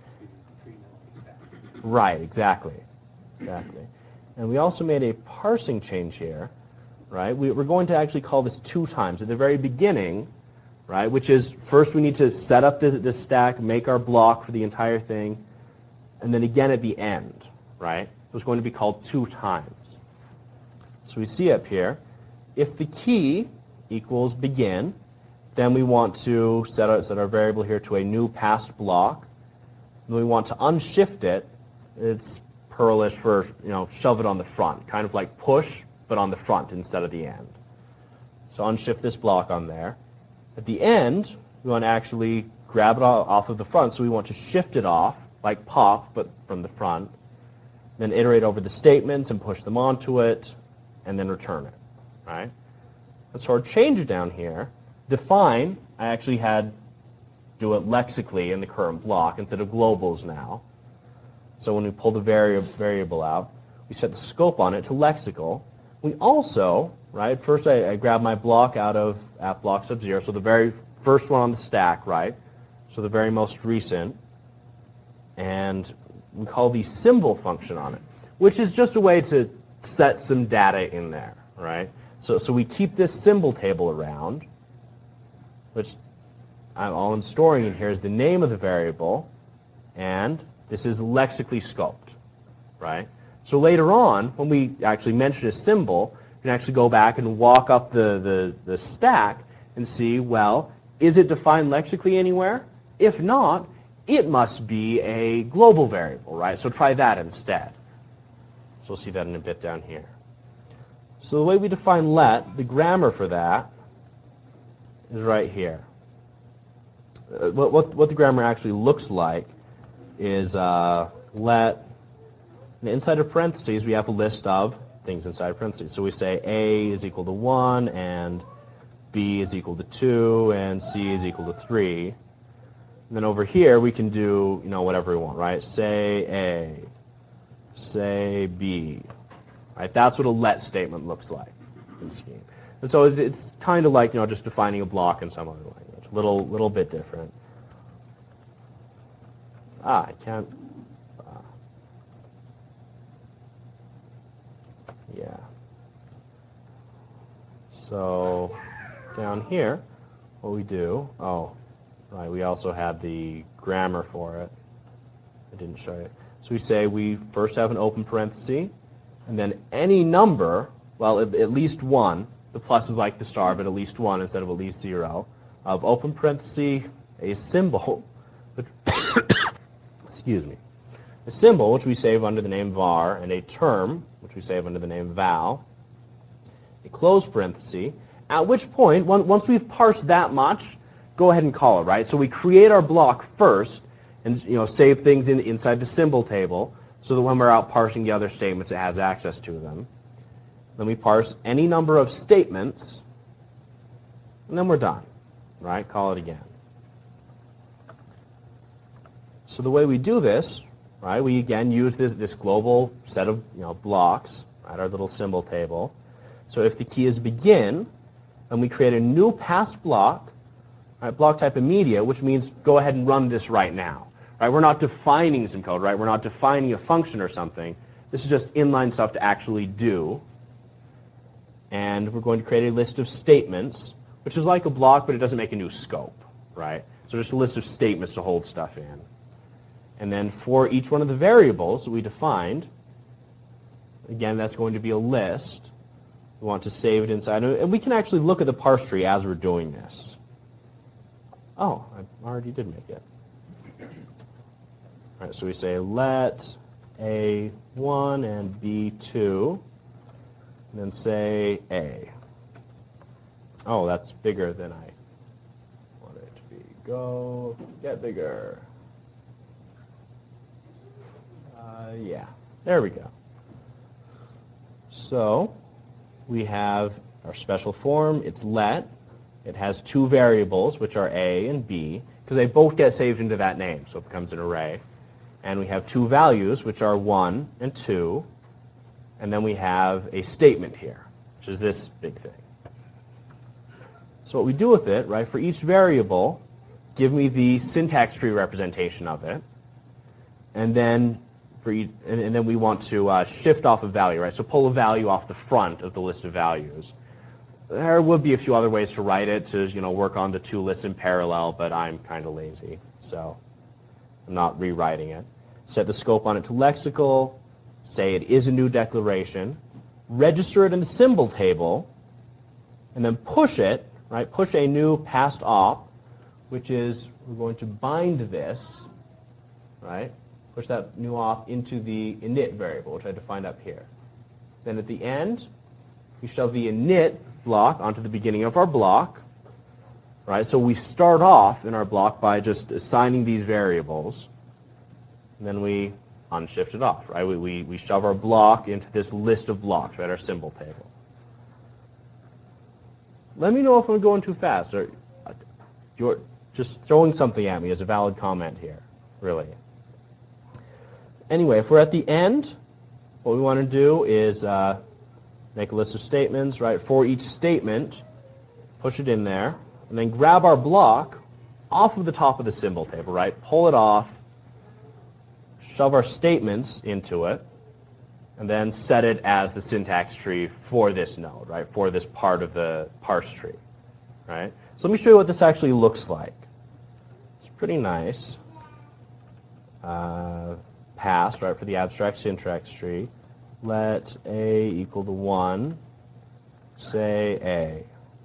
Right, exactly. Exactly. And we also made a parsing change here, right? We, we're going to actually call this two times. At the very beginning, right, which is first we need to set up this, this stack, make our block for the entire thing, and then again at the end, right? It was going to be called two times. So we see up here, if the key equals begin, then we want to set our, set our variable here to a new past block. And we want to unshift it. It's Perlish for, you know, shove it on the front, kind of like push, but on the front instead of the end. So unshift this block on there. At the end, we want to actually grab it off of the front, so we want to shift it off, like pop, but from the front. Then iterate over the statements and push them onto it, and then return it, right? And so our change down here, define, I actually had do it lexically in the current block instead of globals now. So when we pull the vari variable out, we set the scope on it to lexical. We also, right, first I, I grab my block out of at block sub zero, so the very first one on the stack, right? So the very most recent. And we call the symbol function on it, which is just a way to set some data in there, right? So, so we keep this symbol table around, which I'm, all I'm storing in here is the name of the variable, and this is lexically scoped, right? So later on, when we actually mention a symbol, we can actually go back and walk up the, the, the stack and see, well, is it defined lexically anywhere? If not, it must be a global variable, right? So try that instead. So we'll see that in a bit down here. So the way we define let, the grammar for that is right here. Uh, what, what, what the grammar actually looks like is uh, let, and inside of parentheses, we have a list of things inside parentheses. So we say A is equal to one, and B is equal to two, and C is equal to three. And then over here, we can do, you know, whatever we want, right? Say A, say B, right? That's what a let statement looks like in Scheme. And so it's, it's kind of like, you know, just defining a block in some other language. A little, little bit different. Ah, I can't. Uh, yeah. So down here, what we do, oh, right, we also had the grammar for it. I didn't show you. So we say we first have an open parenthesis, and then any number, well, at, at least one, the plus is like the star, but at least one instead of at least zero, of open parenthesis, a symbol, which excuse me, a symbol which we save under the name var, and a term which we save under the name val, a close parenthesis, at which point, once we've parsed that much, go ahead and call it, right? So we create our block first, and you know, save things in, inside the symbol table, so that when we're out parsing the other statements, it has access to them. Then we parse any number of statements, and then we're done, right? Call it again. So the way we do this, right, we again use this, this global set of you know, blocks, right, our little symbol table. So if the key is begin, then we create a new passed block, right, block type immediate, which means go ahead and run this right now. Right? We're not defining some code, right? We're not defining a function or something. This is just inline stuff to actually do. And we're going to create a list of statements, which is like a block, but it doesn't make a new scope, right? So just a list of statements to hold stuff in. And then for each one of the variables that we defined, again, that's going to be a list. We want to save it inside. And we can actually look at the parse tree as we're doing this. Oh, I already did make it. All right, so we say let A one and B two, and then say A. Oh, that's bigger than I want it to be. Go get bigger. Uh, yeah, there we go. So we have our special form. It's let. It has two variables, which are A and B, because they both get saved into that name, so it becomes an array. And we have two values, which are one and two. And then we have a statement here, which is this big thing. So what we do with it, right, for each variable, give me the syntax tree representation of it. And then for each, and, and then we want to uh, shift off a value, right? So pull a value off the front of the list of values. There would be a few other ways to write it, to you know work on the two lists in parallel, but I'm kind of lazy, so I'm not rewriting it. Set the scope on it to lexical, say it is a new declaration, register it in the symbol table, and then push it, right? Push a new passed op, which is we're going to bind this, right? Push that new op into the init variable, which I defined up here. Then at the end, we shove the init block onto the beginning of our block, right? So we start off in our block by just assigning these variables, and then we unshift it off, right? We, we, we shove our block into this list of blocks, right, our symbol table. Let me know if I'm going too fast, or you're just throwing something at me as a valid comment here, really. Anyway, if we're at the end, what we want to do is uh, make a list of statements, right? For each statement, push it in there, and then grab our block off of the top of the symbol table, right? Pull it off, shove our statements into it, and then set it as the syntax tree for this node, right? For this part of the parse tree, right? So let me show you what this actually looks like. It's pretty nice. Uh, passed, right, for the abstract syntax tree. Let A equal to one, say A.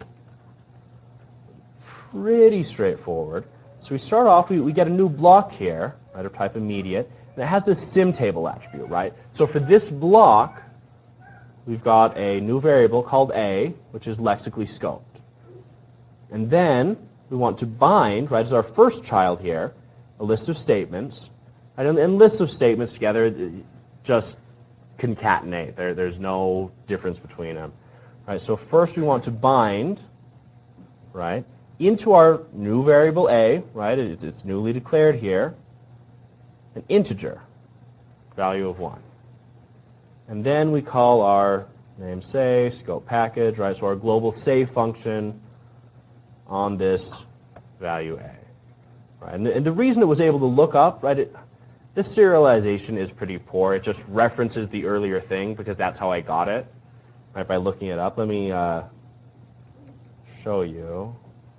Pretty straightforward. So we start off, we, we get a new block here, right, of type immediate, and it has this sim table attribute, right? So for this block, we've got a new variable called A, which is lexically scoped. And then we want to bind, right, as our first child here, a list of statements. Right, and, and lists of statements together just concatenate. There, there's no difference between them. Right, so first we want to bind, right, into our new variable a, right, it, it's newly declared here, an integer, value of one. And then we call our name say, scope package, right, so our global say function on this value a. Right, and, the, and the reason it was able to look up, right, it, this serialization is pretty poor. It just references the earlier thing because that's how I got it, right, by looking it up. Let me uh, show you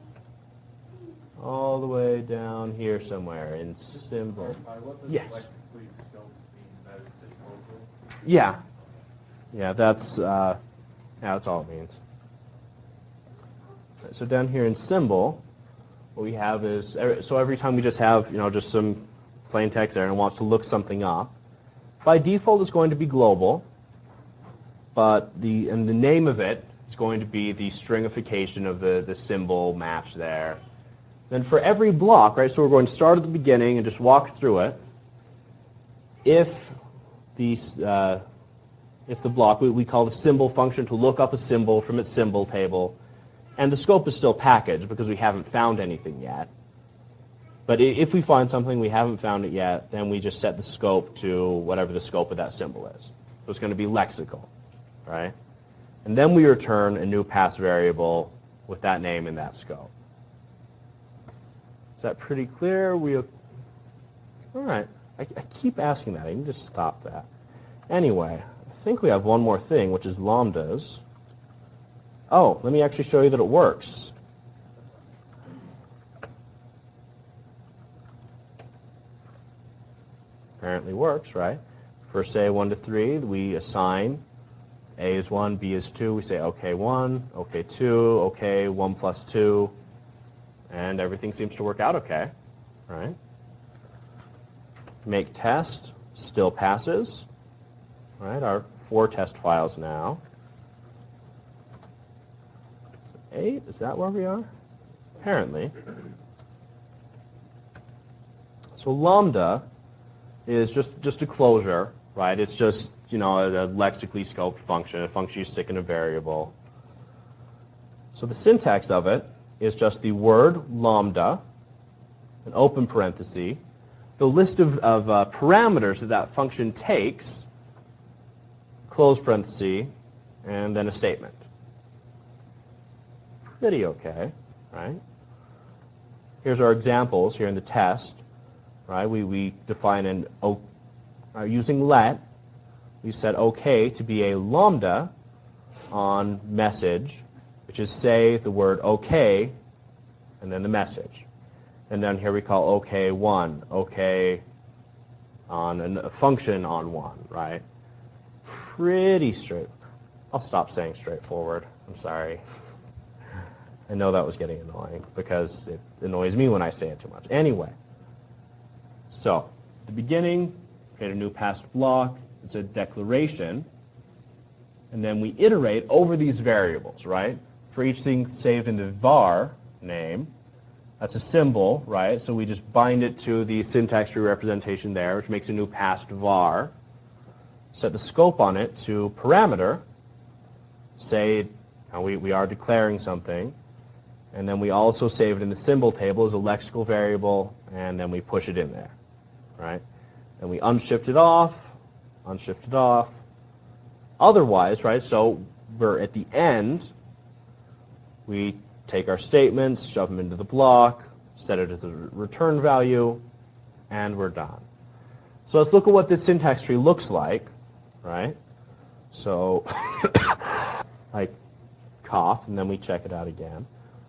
all the way down here somewhere in symbol. What does Yes. lexically scope mean? That is syslocal? Yeah. Yeah, that's, uh, yeah, that's all it means. So down here in symbol, what we have is, so every time we just have, you know, just some plain text there and it wants to look something up, by default it's going to be global, but the, and the name of it is going to be the stringification of the, the symbol match there. Then for every block, right, so we're going to start at the beginning and just walk through it. If the, uh, if the block, we, we call the symbol function to look up a symbol from its symbol table, and the scope is still packaged because we haven't found anything yet. But if we find something, we haven't found it yet, then we just set the scope to whatever the scope of that symbol is. So it's going to be lexical, right? And then we return a new pass variable with that name and that scope. Is that pretty clear? We, all right. I, I keep asking that. I need to stop that. Anyway, I think we have one more thing, which is lambdas. Oh, let me actually show you that it works. Apparently works, right? For say one to three, we assign A is one, B is two. We say OK one, OK two, OK one plus two, and everything seems to work out OK, right? Make test still passes, right? Our four test files now. Eight, is that where we are? Apparently. So lambda is just, just a closure, right? It's just, you know, a, a lexically scoped function, a function you stick in a variable. So the syntax of it is just the word lambda, an open parenthesis, the list of, of uh, parameters that that function takes, close parenthesis, and then a statement. Pretty okay, right? Here's our examples here in the test, right? We, we define an, o, uh, using let, we set OK to be a lambda on message, which is say the word OK, and then the message. And then here we call OK one, OK on an, a function on one, right? Pretty straight. I'll stop saying straightforward. I'm sorry. I know that was getting annoying because it annoys me when I say it too much. Anyway, so at the beginning, create a new passed block. It's a declaration. And then we iterate over these variables, right? For each thing saved in the var name, that's a symbol, right? So we just bind it to the syntax tree representation there, which makes a new passed var. Set the scope on it to parameter. Say uh, we, we are declaring something. And then we also save it in the symbol table as a lexical variable, and then we push it in there, right? And we unshift it off, unshift it off. Otherwise, right, so we're at the end, we take our statements, shove them into the block, set it as a return value, and we're done. So let's look at what this syntax tree looks like, right? So, like cough, and then we check it out again.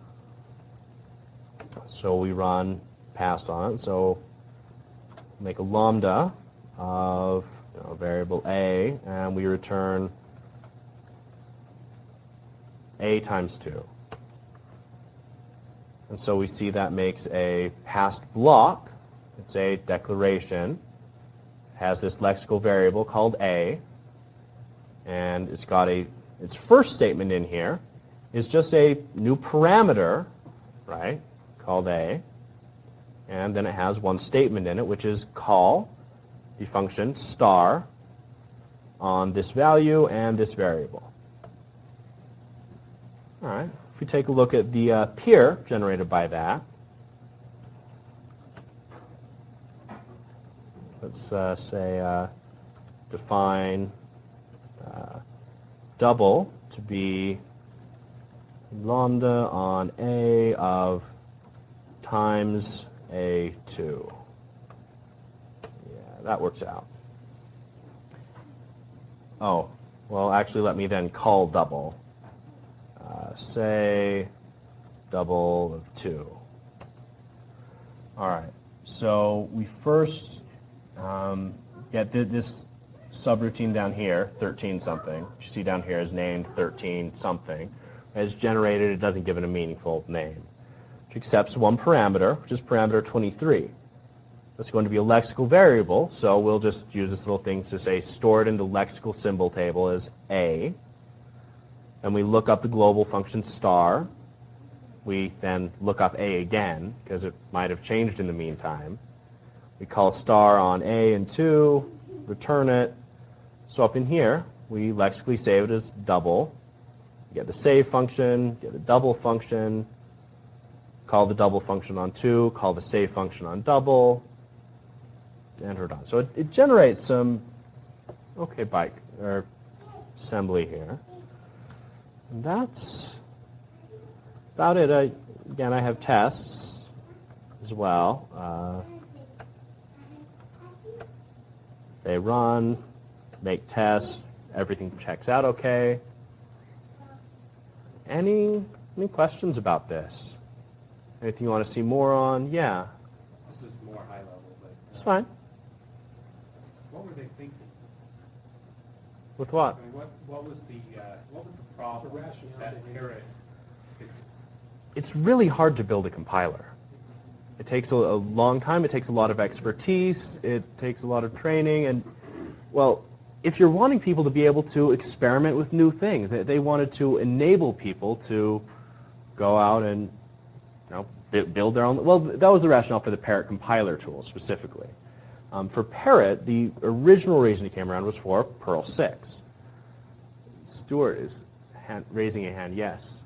So we run passed on it. So make a lambda of you know, variable a, and we return a times two. And so we see that makes a passed block. It's a declaration. It has this lexical variable called a, and it's got a, its first statement in here is just a new parameter, right, called a, and then it has one statement in it, which is call the function star on this value and this variable. All right, if we take a look at the uh, peer generated by that, let's uh, say uh, define uh, double to be lambda on A of times A two. Yeah, that works out. Oh, well, actually, let me then call double. Uh, say double of two. All right, so we first um, get th this subroutine down here, thirteen something. What you see down here is named thirteen something. As generated, it doesn't give it a meaningful name. It accepts one parameter, which is parameter twenty-three. That's going to be a lexical variable, so we'll just use this little thing to say store it in the lexical symbol table as A. And we look up the global function star. We then look up A again, because it might have changed in the meantime. We call star on A and two, return it. So up in here, we lexically save it as double. You get the save function, get the double function, call the double function on two, call the save function on double, and we're done. So it, it generates some okay byte or assembly here. And that's about it. I, again, I have tests as well. Uh, they run, make tests, everything checks out okay. Any any questions about this? Anything you want to see more on? Yeah. This is more high level, but It's uh, fine. what were they thinking? With what? I mean, what what was the uh, what was the problem The rationale that behind Parrot it. fixes? It's really hard to build a compiler. It takes a, a long time. It takes a lot of expertise. It takes a lot of training. And, well, if you're wanting people to be able to experiment with new things, they, they wanted to enable people to go out and you know, b build their own. Well, that was the rationale for the Parrot compiler tool specifically. Um, for Parrot, the original reason it came around was for Perl six. Stuart is hand, raising a hand. Yes.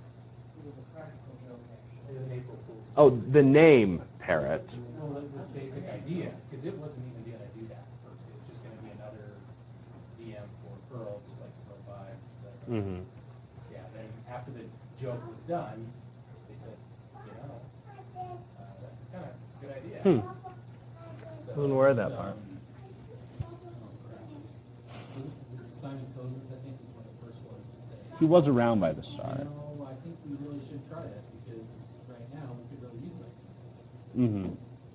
Oh, the name Parrot. Well, the, the basic idea, because it wasn't even going to do that at first. It was just going to be another V M for Perl, just like Perl five, et cetera. Mm-hmm. Yeah, then after the joke was done, they said, you know, uh, that's kind of a good idea. Hmm. So, Wasn't aware of that so, part. Oh, crap. Was it- was it Simon Cousins, I think, was one of the first ones to say, He was around by the you start. know, I think we really should try that because right now we could really use something. Mm-hmm.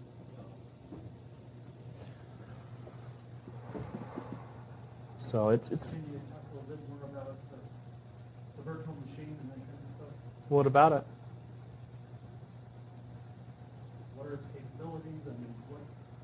So it's it's. Can you talk a little bit more about the, the virtual machine and that kind of stuff? What about it? What are its capabilities? I mean, what?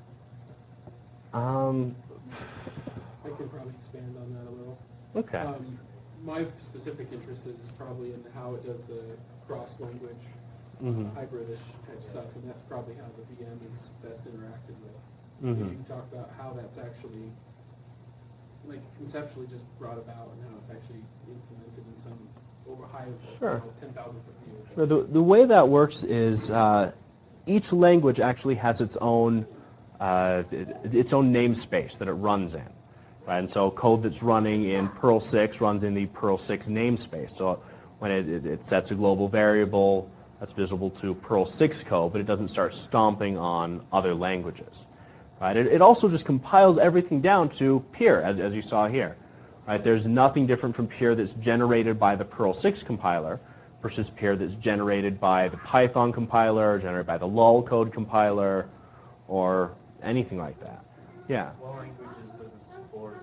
Um. I can probably expand on that a little. Okay. Um, my specific interest is probably in how it does the cross-language, Mm-hmm. hybridish type stuff, and that's probably how the V M is best interacted with. Mm-hmm. Maybe you can talk about how that's actually, like, conceptually just brought about and how it's actually implemented in some over high, Sure. you know, ten thousand foot view. So the the way that works is uh, each language actually has its own uh, it, its own namespace that it runs in, right? And so code that's running in Perl six runs in the Perl six namespace. So when it, it, it sets a global variable, that's visible to Perl six code, but it doesn't start stomping on other languages, right? It, it also just compiles everything down to peer, as, as you saw here, right? There's nothing different from peer that's generated by the Perl six compiler versus peer that's generated by the Python compiler, generated by the lol code compiler, or anything like that. Yeah. What languages does it support?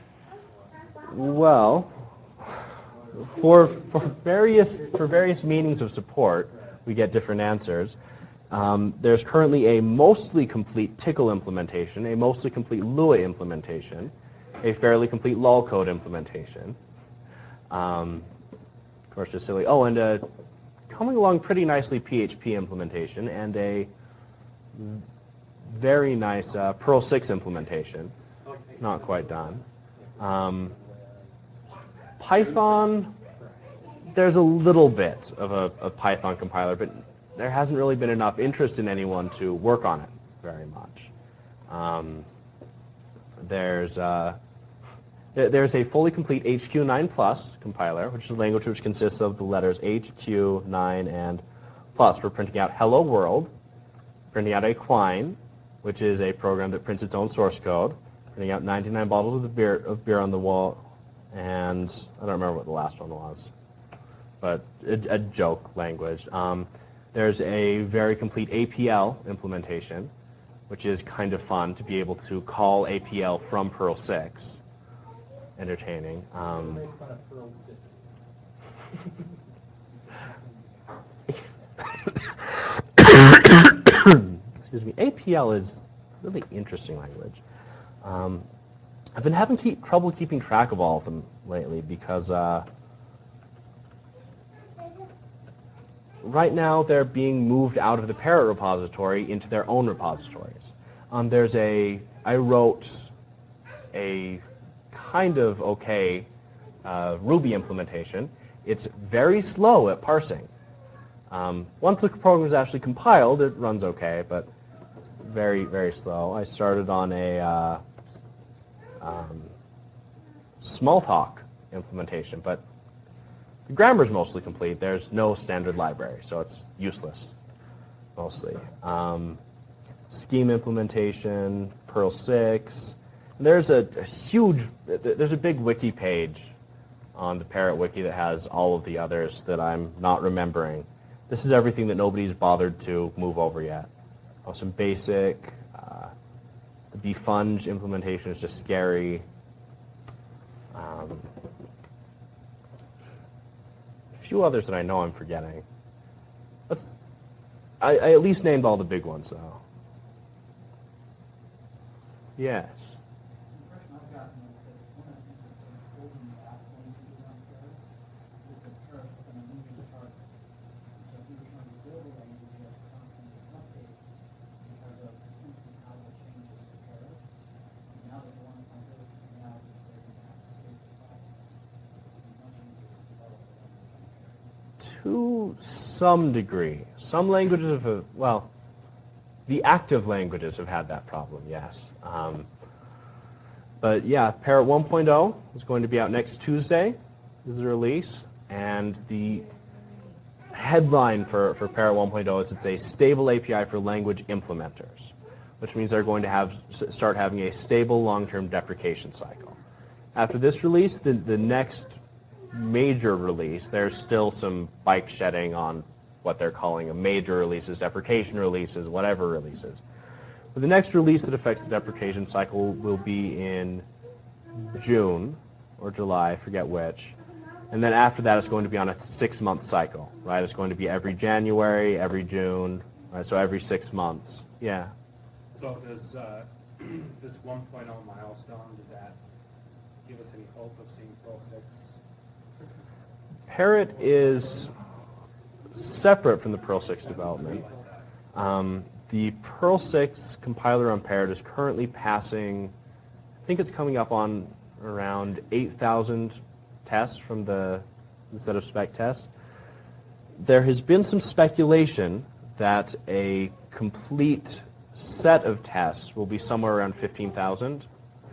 Well, for for various for various meanings of support, we get different answers. Um, there's currently a mostly complete Tcl implementation, a mostly complete Lua implementation, a fairly complete lol code implementation. Um, of course, just silly. Oh, and a coming along pretty nicely P H P implementation and a very nice uh, Perl six implementation. Not quite done. Um, Python, there's a little bit of a, a Python compiler, but there hasn't really been enough interest in anyone to work on it very much. Um, there's uh, there's a fully complete H Q nine plus compiler, which is a language which consists of the letters H, Q, nine, and plus for printing out hello world, printing out Equine, which is a program that prints its own source code, printing out ninety-nine bottles of beer, of beer on the wall, and I don't remember what the last one was, but a, a joke language. Um, there's a very complete A P L implementation, which is kind of fun to be able to call A P L from Perl six. Entertaining. Um, Make fun of Perl six. excuse me. A P L is a really interesting language. Um, I've been having keep, trouble keeping track of all of them lately because uh, right now they're being moved out of the Parrot repository into their own repositories. Um, there's a, I wrote a kind of okay uh, Ruby implementation. It's very slow at parsing. Um, once the program is actually compiled, it runs okay, but it's very, very slow. I started on a uh, um, Smalltalk implementation, but the grammar's mostly complete. There's no standard library, so it's useless, mostly. Um, scheme implementation, Perl six. There's a, a huge, there's a big wiki page on the Parrot wiki that has all of the others that I'm not remembering. This is everything that nobody's bothered to move over yet. Oh, some basic. Uh, the Bfunge implementation is just scary. Um, a few others that I know I'm forgetting. Let's, I, I at least named all the big ones, though. Yes. The impression I've gotten is that one of the things that's sort of holding back when you do around Parrot is that Parrot has been a moving target. So if you were trying to build a language, you have to constantly update because of incompatible changes to Parrot. And now that you want to find those people out, they're going to have to save the file. It's much easier to develop a language on Parrot. To some degree. Some languages have, well, the active languages have had that problem, yes. Um, but yeah, Parrot one point oh is going to be out next Tuesday, is the release. And the headline for, for Parrot one point oh is it's a stable A P I for language implementers, which means they're going to have start having a stable long-term deprecation cycle. After this release, the, the next major release, there's still some bike shedding on what they're calling a major releases, deprecation releases, whatever releases. But the next release that affects the deprecation cycle will be in June or July, I forget which. And then after that, it's going to be on a six-month cycle, right? It's going to be every January, every June, right? So every six months. Yeah. So does uh, this one point oh milestone, does that give us any hope of seeing Perl six Christmas? Parrot is separate from the Perl six development. Um, the Perl six compiler on Parrot is currently passing, I think it's coming up on around eight thousand tests from the, the set of spec tests. There has been some speculation that a complete set of tests will be somewhere around fifteen thousand.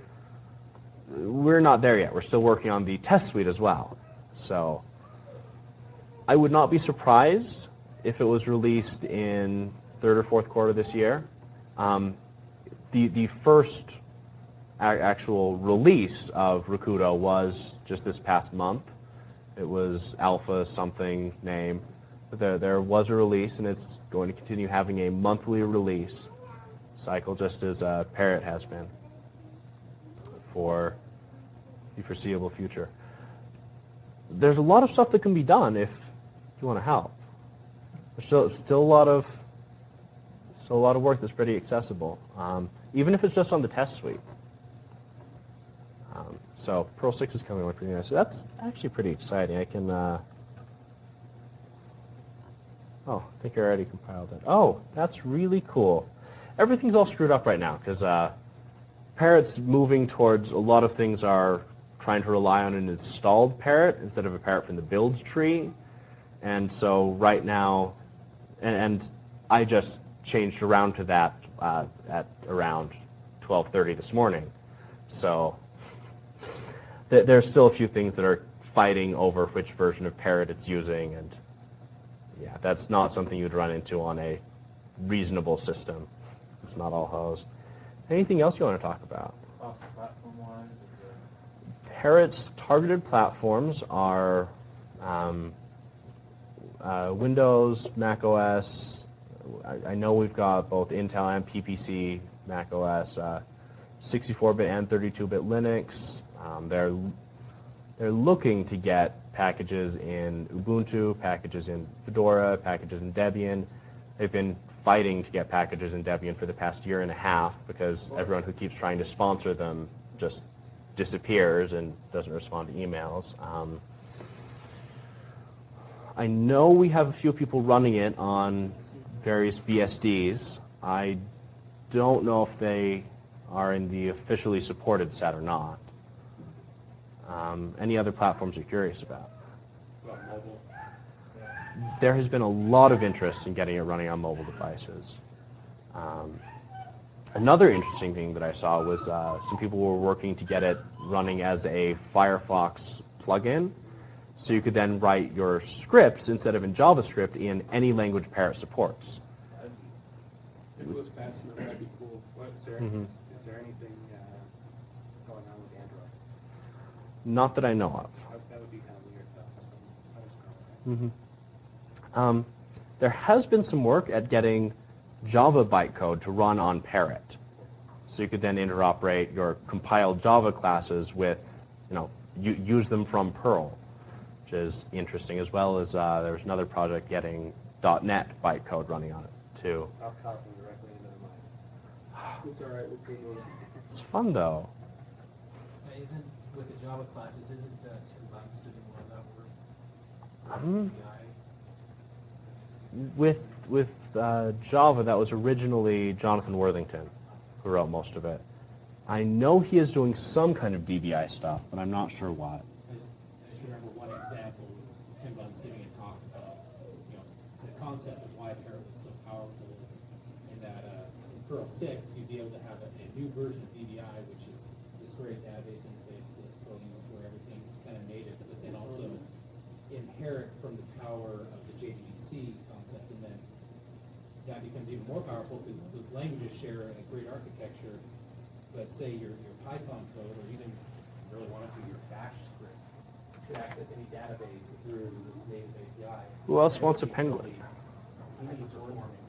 We're not there yet. We're still working on the test suite as well. So I would not be surprised if it was released in third or fourth quarter this year. Um, the the first a- actual release of Rakudo was just this past month. It was alpha something name. But there, there was a release, and it's going to continue having a monthly release cycle, just as uh, Parrot has been for the foreseeable future. There's a lot of stuff that can be done if you want to help. There's still, still a lot of still a lot of work that's pretty accessible, um, even if it's just on the test suite. Um, so Perl six is coming along pretty nice. So that's actually pretty exciting. I can. Uh, oh, I think I already compiled it. Oh, that's really cool. Everything's all screwed up right now because uh, Parrot's moving towards a lot of things are trying to rely on an installed parrot instead of a parrot from the build tree. And so right now, and, and I just changed around to that uh, at around twelve thirty this morning. So th- there's still a few things that are fighting over which version of parrot it's using, and yeah, that's not something you'd run into on a reasonable system. It's not all hosed. Anything else you want to talk about? Platform-wise, Parrot's targeted platforms are um, uh, Windows, Mac O S. I, I know we've got both Intel and P P C, Mac O S, uh, sixty-four bit and thirty-two bit Linux. Um, they're they're looking to get packages in Ubuntu, packages in Fedora, packages in Debian. They've been fighting to get packages in Debian for the past year and a half because everyone who keeps trying to sponsor them just disappears and doesn't respond to emails. Um, I know we have a few people running it on various B S Ds. I don't know if they are in the officially supported set or not. Um, any other platforms you're curious about? About mobile. There has been a lot of interest in getting it running on mobile devices. Um, another interesting thing that I saw was uh, some people were working to get it running as a Firefox plugin, so you could then write your scripts instead of in JavaScript in any language Parrot supports. If it was fast enough, that'd be cool. What, is, there, Mhm. is there anything uh, going on with Android? Not that I know of. That, that would be kind of weird, though. I just know. Mm-hmm. Um, there has been some work at getting Java bytecode to run on Parrot, so you could then interoperate your compiled Java classes with, you know, u- use them from Perl, which is interesting, as well as uh, there was another project getting .NET bytecode running on it too. I'll copy them directly into the mic. It's all right. We'll put those. It's fun though. Uh, Isn't, with the Java classes, isn't uh, Tim Bunce doing more of that work? Um, A P I? with with uh, Java, that was originally Jonathan Worthington who wrote most of it. I know he is doing some kind of D B I stuff, but I'm not sure what. I just, I just remember one example was Tim Bunce giving a talk about, you know, the concept of why Parrot was so powerful, in that uh, in Perl six, you'd be able to have a, a new version of D B I, which is this great database interface that Perl uses where everything's kind of native, but then also inherit from the power of the J D B C concept, and then that becomes even more powerful because those languages share a great architecture. But say your, your Python code, or even you really wanted to, your Bash script, could access any database through this native A P I. Who else wants a Every penguin? utility needs performing.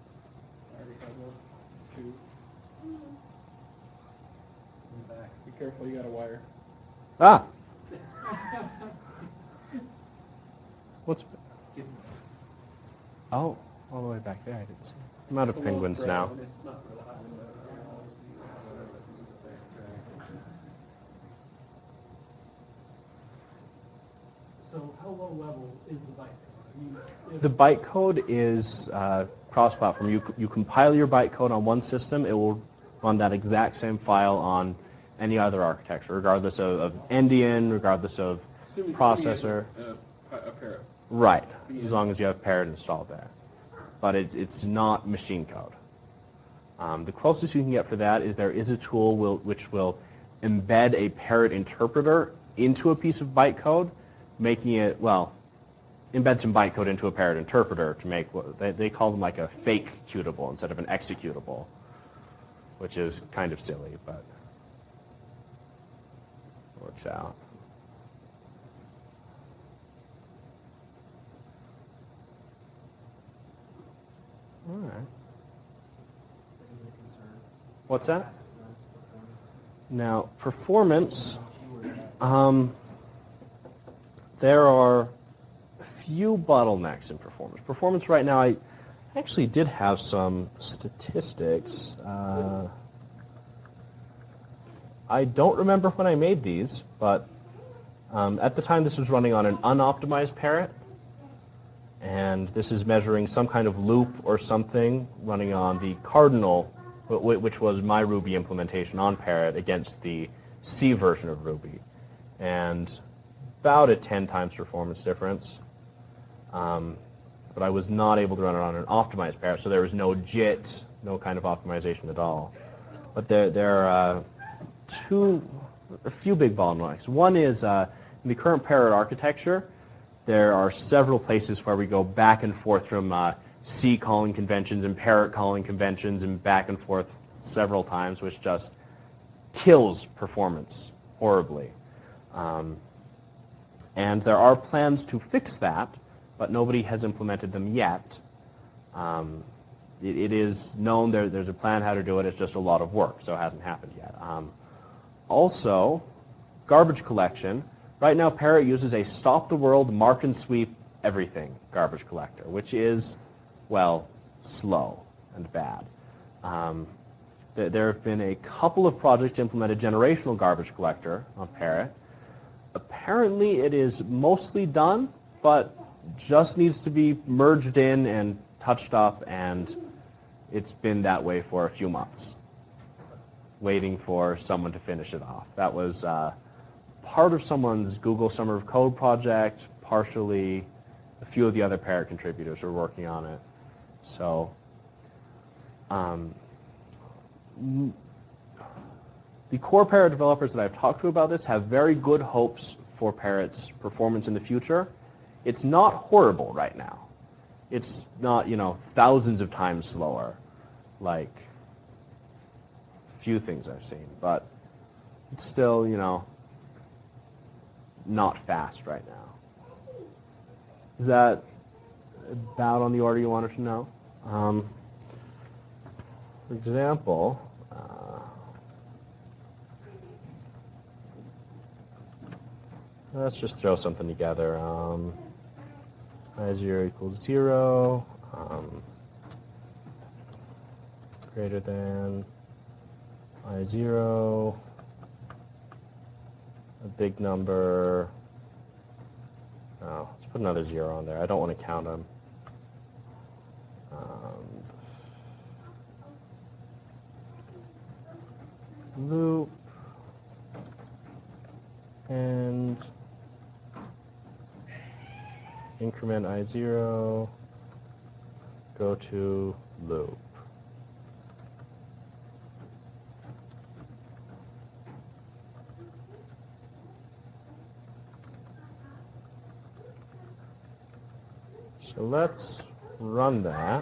Two. In the back. Be careful. You got a wire. Ah, what's? Oh, all the way back there. I didn't see. I'm out of penguins now. It's not real high. So how low level is the bytecode? I mean, if The bytecode is uh, cross-platform. You you compile your bytecode on one system, it will run that exact same file on any other architecture, regardless of, of Endian, regardless of Assuming, processor. assuming a, a, a parrot. Right, as long as you have Parrot installed there. But it, it's not machine code. Um, the closest you can get for that is there is a tool will, which will embed a Parrot interpreter into a piece of bytecode, making it, well, embed some bytecode into a Parrot interpreter to make what they, they call them like a fake cutable instead of an executable, which is kind of silly, but it works out. All right. What's that? Now, performance, um, there are a few bottlenecks in performance. Performance right now, I actually did have some statistics. Uh, I don't remember when I made these, but um, at the time this was running on an unoptimized Parrot, and this is measuring some kind of loop or something running on the Cardinal, which was my Ruby implementation on Parrot, against the C version of Ruby. and about a ten times performance difference. Um, but I was not able to run it on an optimized parrot, so there was no J I T, no kind of optimization at all. But there, there are uh, two, a few big bottlenecks. One is uh, in the current parrot architecture, there are several places where we go back and forth from uh, C calling conventions and parrot calling conventions and back and forth several times, which just kills performance horribly. Um, and there are plans to fix that, but nobody has implemented them yet. Um, it, it is known there, there's a plan how to do it. It's just a lot of work, so it hasn't happened yet. Um, also, garbage collection. Right now, Parrot uses a stop-the-world, mark and sweep everything garbage collector, which is, well, slow and bad. Um, th there have been a couple of projects to implement a generational garbage collector on Parrot. Apparently, it is mostly done, but just needs to be merged in and touched up, and it's been that way for a few months, waiting for someone to finish it off. That was uh, part of someone's Google Summer of Code project, partially a few of the other Parrot contributors are working on it. So um, the core Parrot developers that I've talked to about this have very good hopes for Parrot's performance in the future. It's not horrible right now. It's not, you know, thousands of times slower, like few things I've seen, but it's still, you know, not fast right now. Is that about on the order you wanted to know? Um, for example, uh, let's just throw something together. Um, I zero equals zero, um, greater than I zero, a big number. Oh, let's put another zero on there. I don't want to count them. Um, loop and increment I zero, go to loop. So let's run that.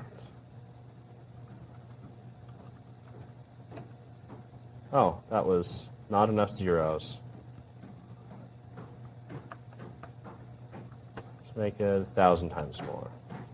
Oh, that was not enough zeros. Let's make it a thousand times more.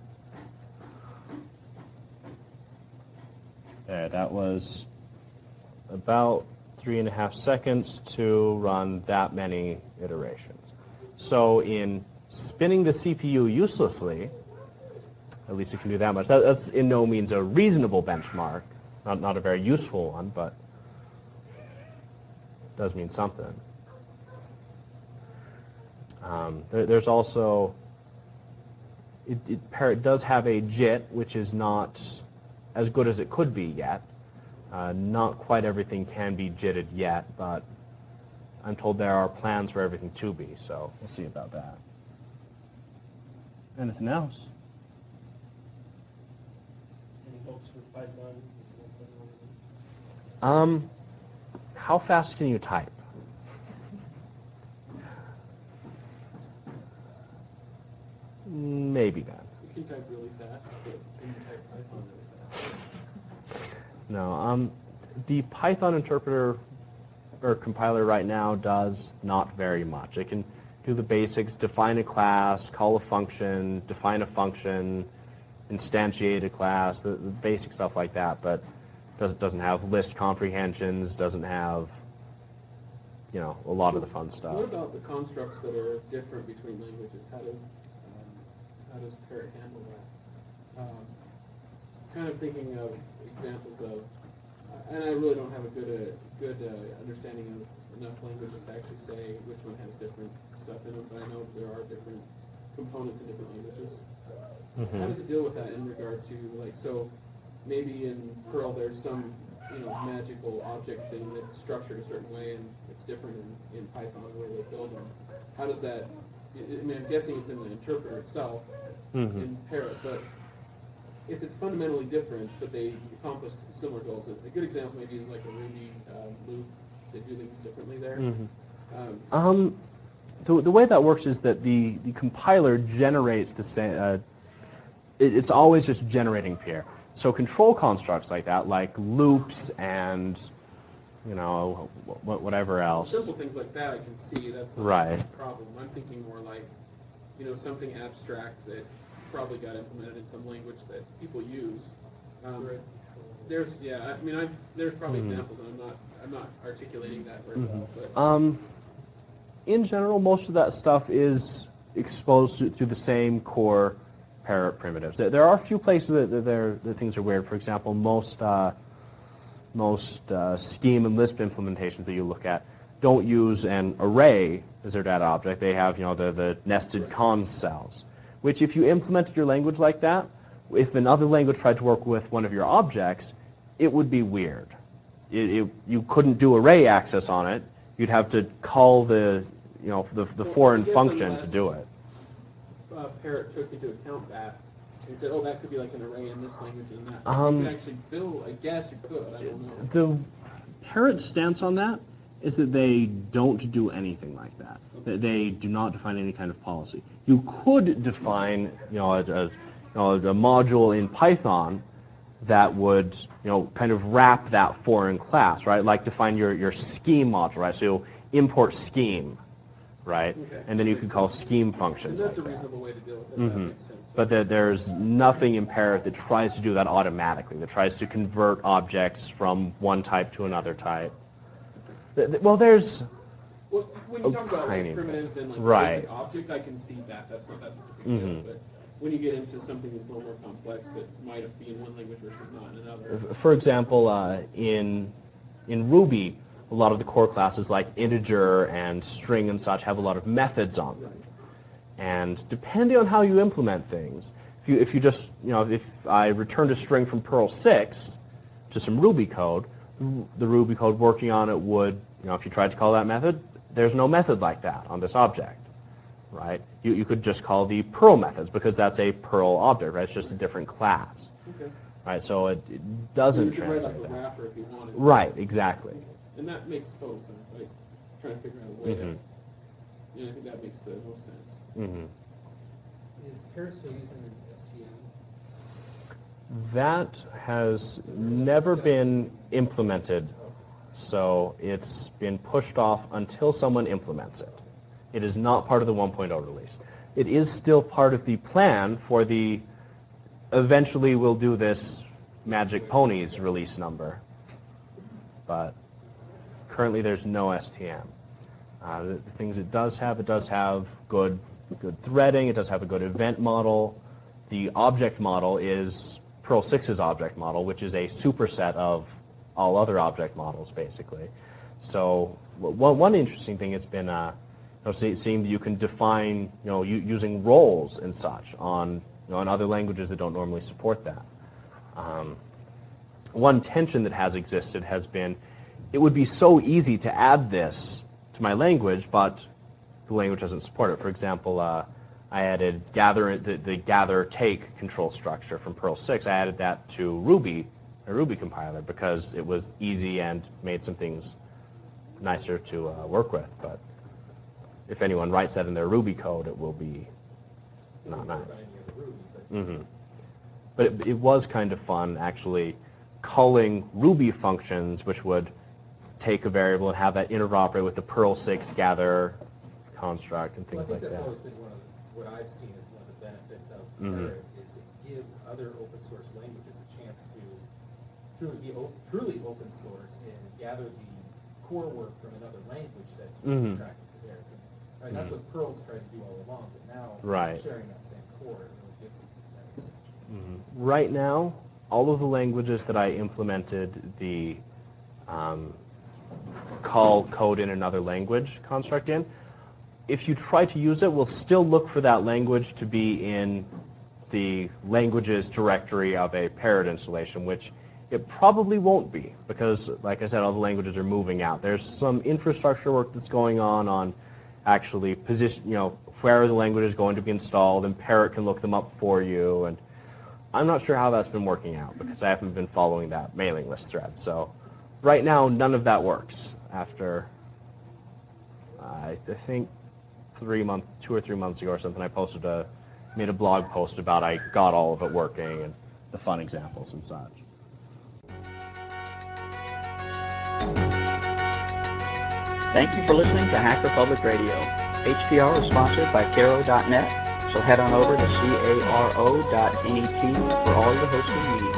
There, that was about three and a half seconds to run that many iterations. So in spinning the C P U uselessly, at least it can do that much. That, that's in no means a reasonable benchmark, not, not a very useful one, but does mean something. Um, there, there's also, it, it, Parrot does have a J I T, which is not as good as it could be yet. Uh, not quite everything can be jitted yet, but I'm told there are plans for everything to be, so we'll see about that. Anything else? Any hopes for Python? Um, how fast can you type? Maybe then. You can type really fast, but can you type Python really fast? No. Um, the Python interpreter or compiler right now does not very much. It can do the basics, define a class, call a function, define a function, instantiate a class, the, the basic stuff like that, but doesn't doesn't have list comprehensions, doesn't have, you know, a lot So of the fun stuff. What about the constructs that are different between languages? How does um, how does Parrot handle that? Um, kind of thinking of examples of, uh, and I really don't have a good uh, good uh, understanding of enough languages to actually say which one has different stuff in them, but I know there are different components in different languages. Mm-hmm. How does it deal with that in regard to, like, so maybe in Perl there's some you know, magical object thing that's structured a certain way and it's different in, in Python the way they build them. How does that? I mean, I'm guessing it's in the interpreter itself Mm-hmm. in Parrot, but if it's fundamentally different, but they accomplish similar goals, a good example maybe is like a Ruby um, loop. They do things differently there. Mm-hmm. Um, Um, the, the way that works is that the, the compiler generates the same, uh, it, it's always just generating pair. So control constructs like that, like loops and, you know, wh- whatever else. Simple things like that I can see, that's not Right. a problem. I'm thinking more like, you know, something abstract that probably got implemented in some language that people use. Um, there's, yeah, I mean, I've, there's probably Mhm. examples, and I'm not, I'm not articulating that very well, but Um, in general, most of that stuff is exposed to, through the same core Parrot primitives. There, there are a few places that, that, there, that things are weird. For example, most uh, most uh, Scheme and Lisp implementations that you look at don't use an array as their data object. They have, you know, the, the nested cons cells, which if you implemented your language like that, if another language tried to work with one of your objects, it would be weird. It, it, you couldn't do array access on it. You'd have to call the, you know, the, the Well, foreign I guess function to unless- do it. uh, Parrot took into account that and said, oh, that could be like an array in this language and that. Um, you could actually build, I guess you could, I don't know. The Parrot's stance on that is that they don't do anything like that. That they do not define any kind of policy. You could define, you know, a, a, you know, a module in Python that would, you know, kind of wrap that foreign class, right? Like define your, your scheme module, right? So you'll import scheme, right? Okay. And then you Makes could call sense. scheme And functions that's like a that. reasonable way to deal with it, Mhm. that makes sense. But there, there's nothing in Parrot that tries to do that automatically, that tries to convert objects from one type to another type. Th- th- Well, there's, Well, when you a talk about tiny like bit. primitives and like Right. basic object, I can see that. That's not that's a big deal. Mhm. But when you get into something that's a little more complex that might be in one language versus not in another. for example, uh, in in Ruby, a lot of the core classes like integer and string and such have a lot of methods on them. And depending on how you implement things, if you if you just, you know, if I returned a string from Perl six to some Ruby code, the Ruby code working on it would, you know, if you tried to call that method, there's no method like that on this object, right? You you could just call the Perl methods because that's a Perl object, right? It's just a different class, Okay. right? So it, it So doesn't you could write translate like a that. wrapper if you wanted. to. Right, exactly. And that makes total sense. Like trying to figure out a way Mhm. to. Yeah, I think that makes the most sense. hmm Is Parrot still using an S T M? That has never been implemented, so it's been pushed off until someone implements it. It is not part of the one point oh release. It is still part of the plan for the eventually we'll do this Magic Ponies release number, but currently there's no S T M. Uh, the, the things it does have, it does have good, good threading. It does have a good event model. The object model is Perl six's object model, which is a superset of all other object models, basically. So one, one interesting thing has been uh, you know, see, seeing that you can define, you know, u- using roles and such on, you know, on other languages that don't normally support that. Um, one tension that has existed has been, it would be so easy to add this to my language, but the language doesn't support it. For example, uh, I added gather the, the gather take control structure from Perl six. I added that to Ruby, a Ruby compiler, because it was easy and made some things nicer to uh, work with. But if anyone writes that in their Ruby code, it will be not nice. Mm-hmm. But it, it was kind of fun, actually, calling Ruby functions, which would take a variable and have that interoperate with the Perl six gather construct and Well, I things think like that's that. always been one of the, what I've seen as one of the benefits of Mhm. Parrot is it gives other open source languages a chance to truly be o- truly open source and gather the core work from another language that's Mhm. attracted to theirs. And, right, that's Mhm. what Perl's tried to do all along, but now Right. sharing that same core, it really gives it that extension. Right now, all of the languages that I implemented the um, call code in another language construct in, if you try to use it, we'll still look for that language to be in the languages directory of a Parrot installation, which It probably won't be because, like I said, all the languages are moving out. There's some infrastructure work that's going on on actually position, you know, where the language is going to be installed, and Parrot can look them up for you. And I'm not sure how that's been working out because I haven't been following that mailing list thread. So right now, none of that works. After uh, I think three months, two or three months ago or something, I posted a made a blog post about I got all of it working and the fun examples and such. Thank you for listening to Hacker Public Radio. H P R is sponsored by Caro dot net, so head on over to caro dot net for all your hosting needs.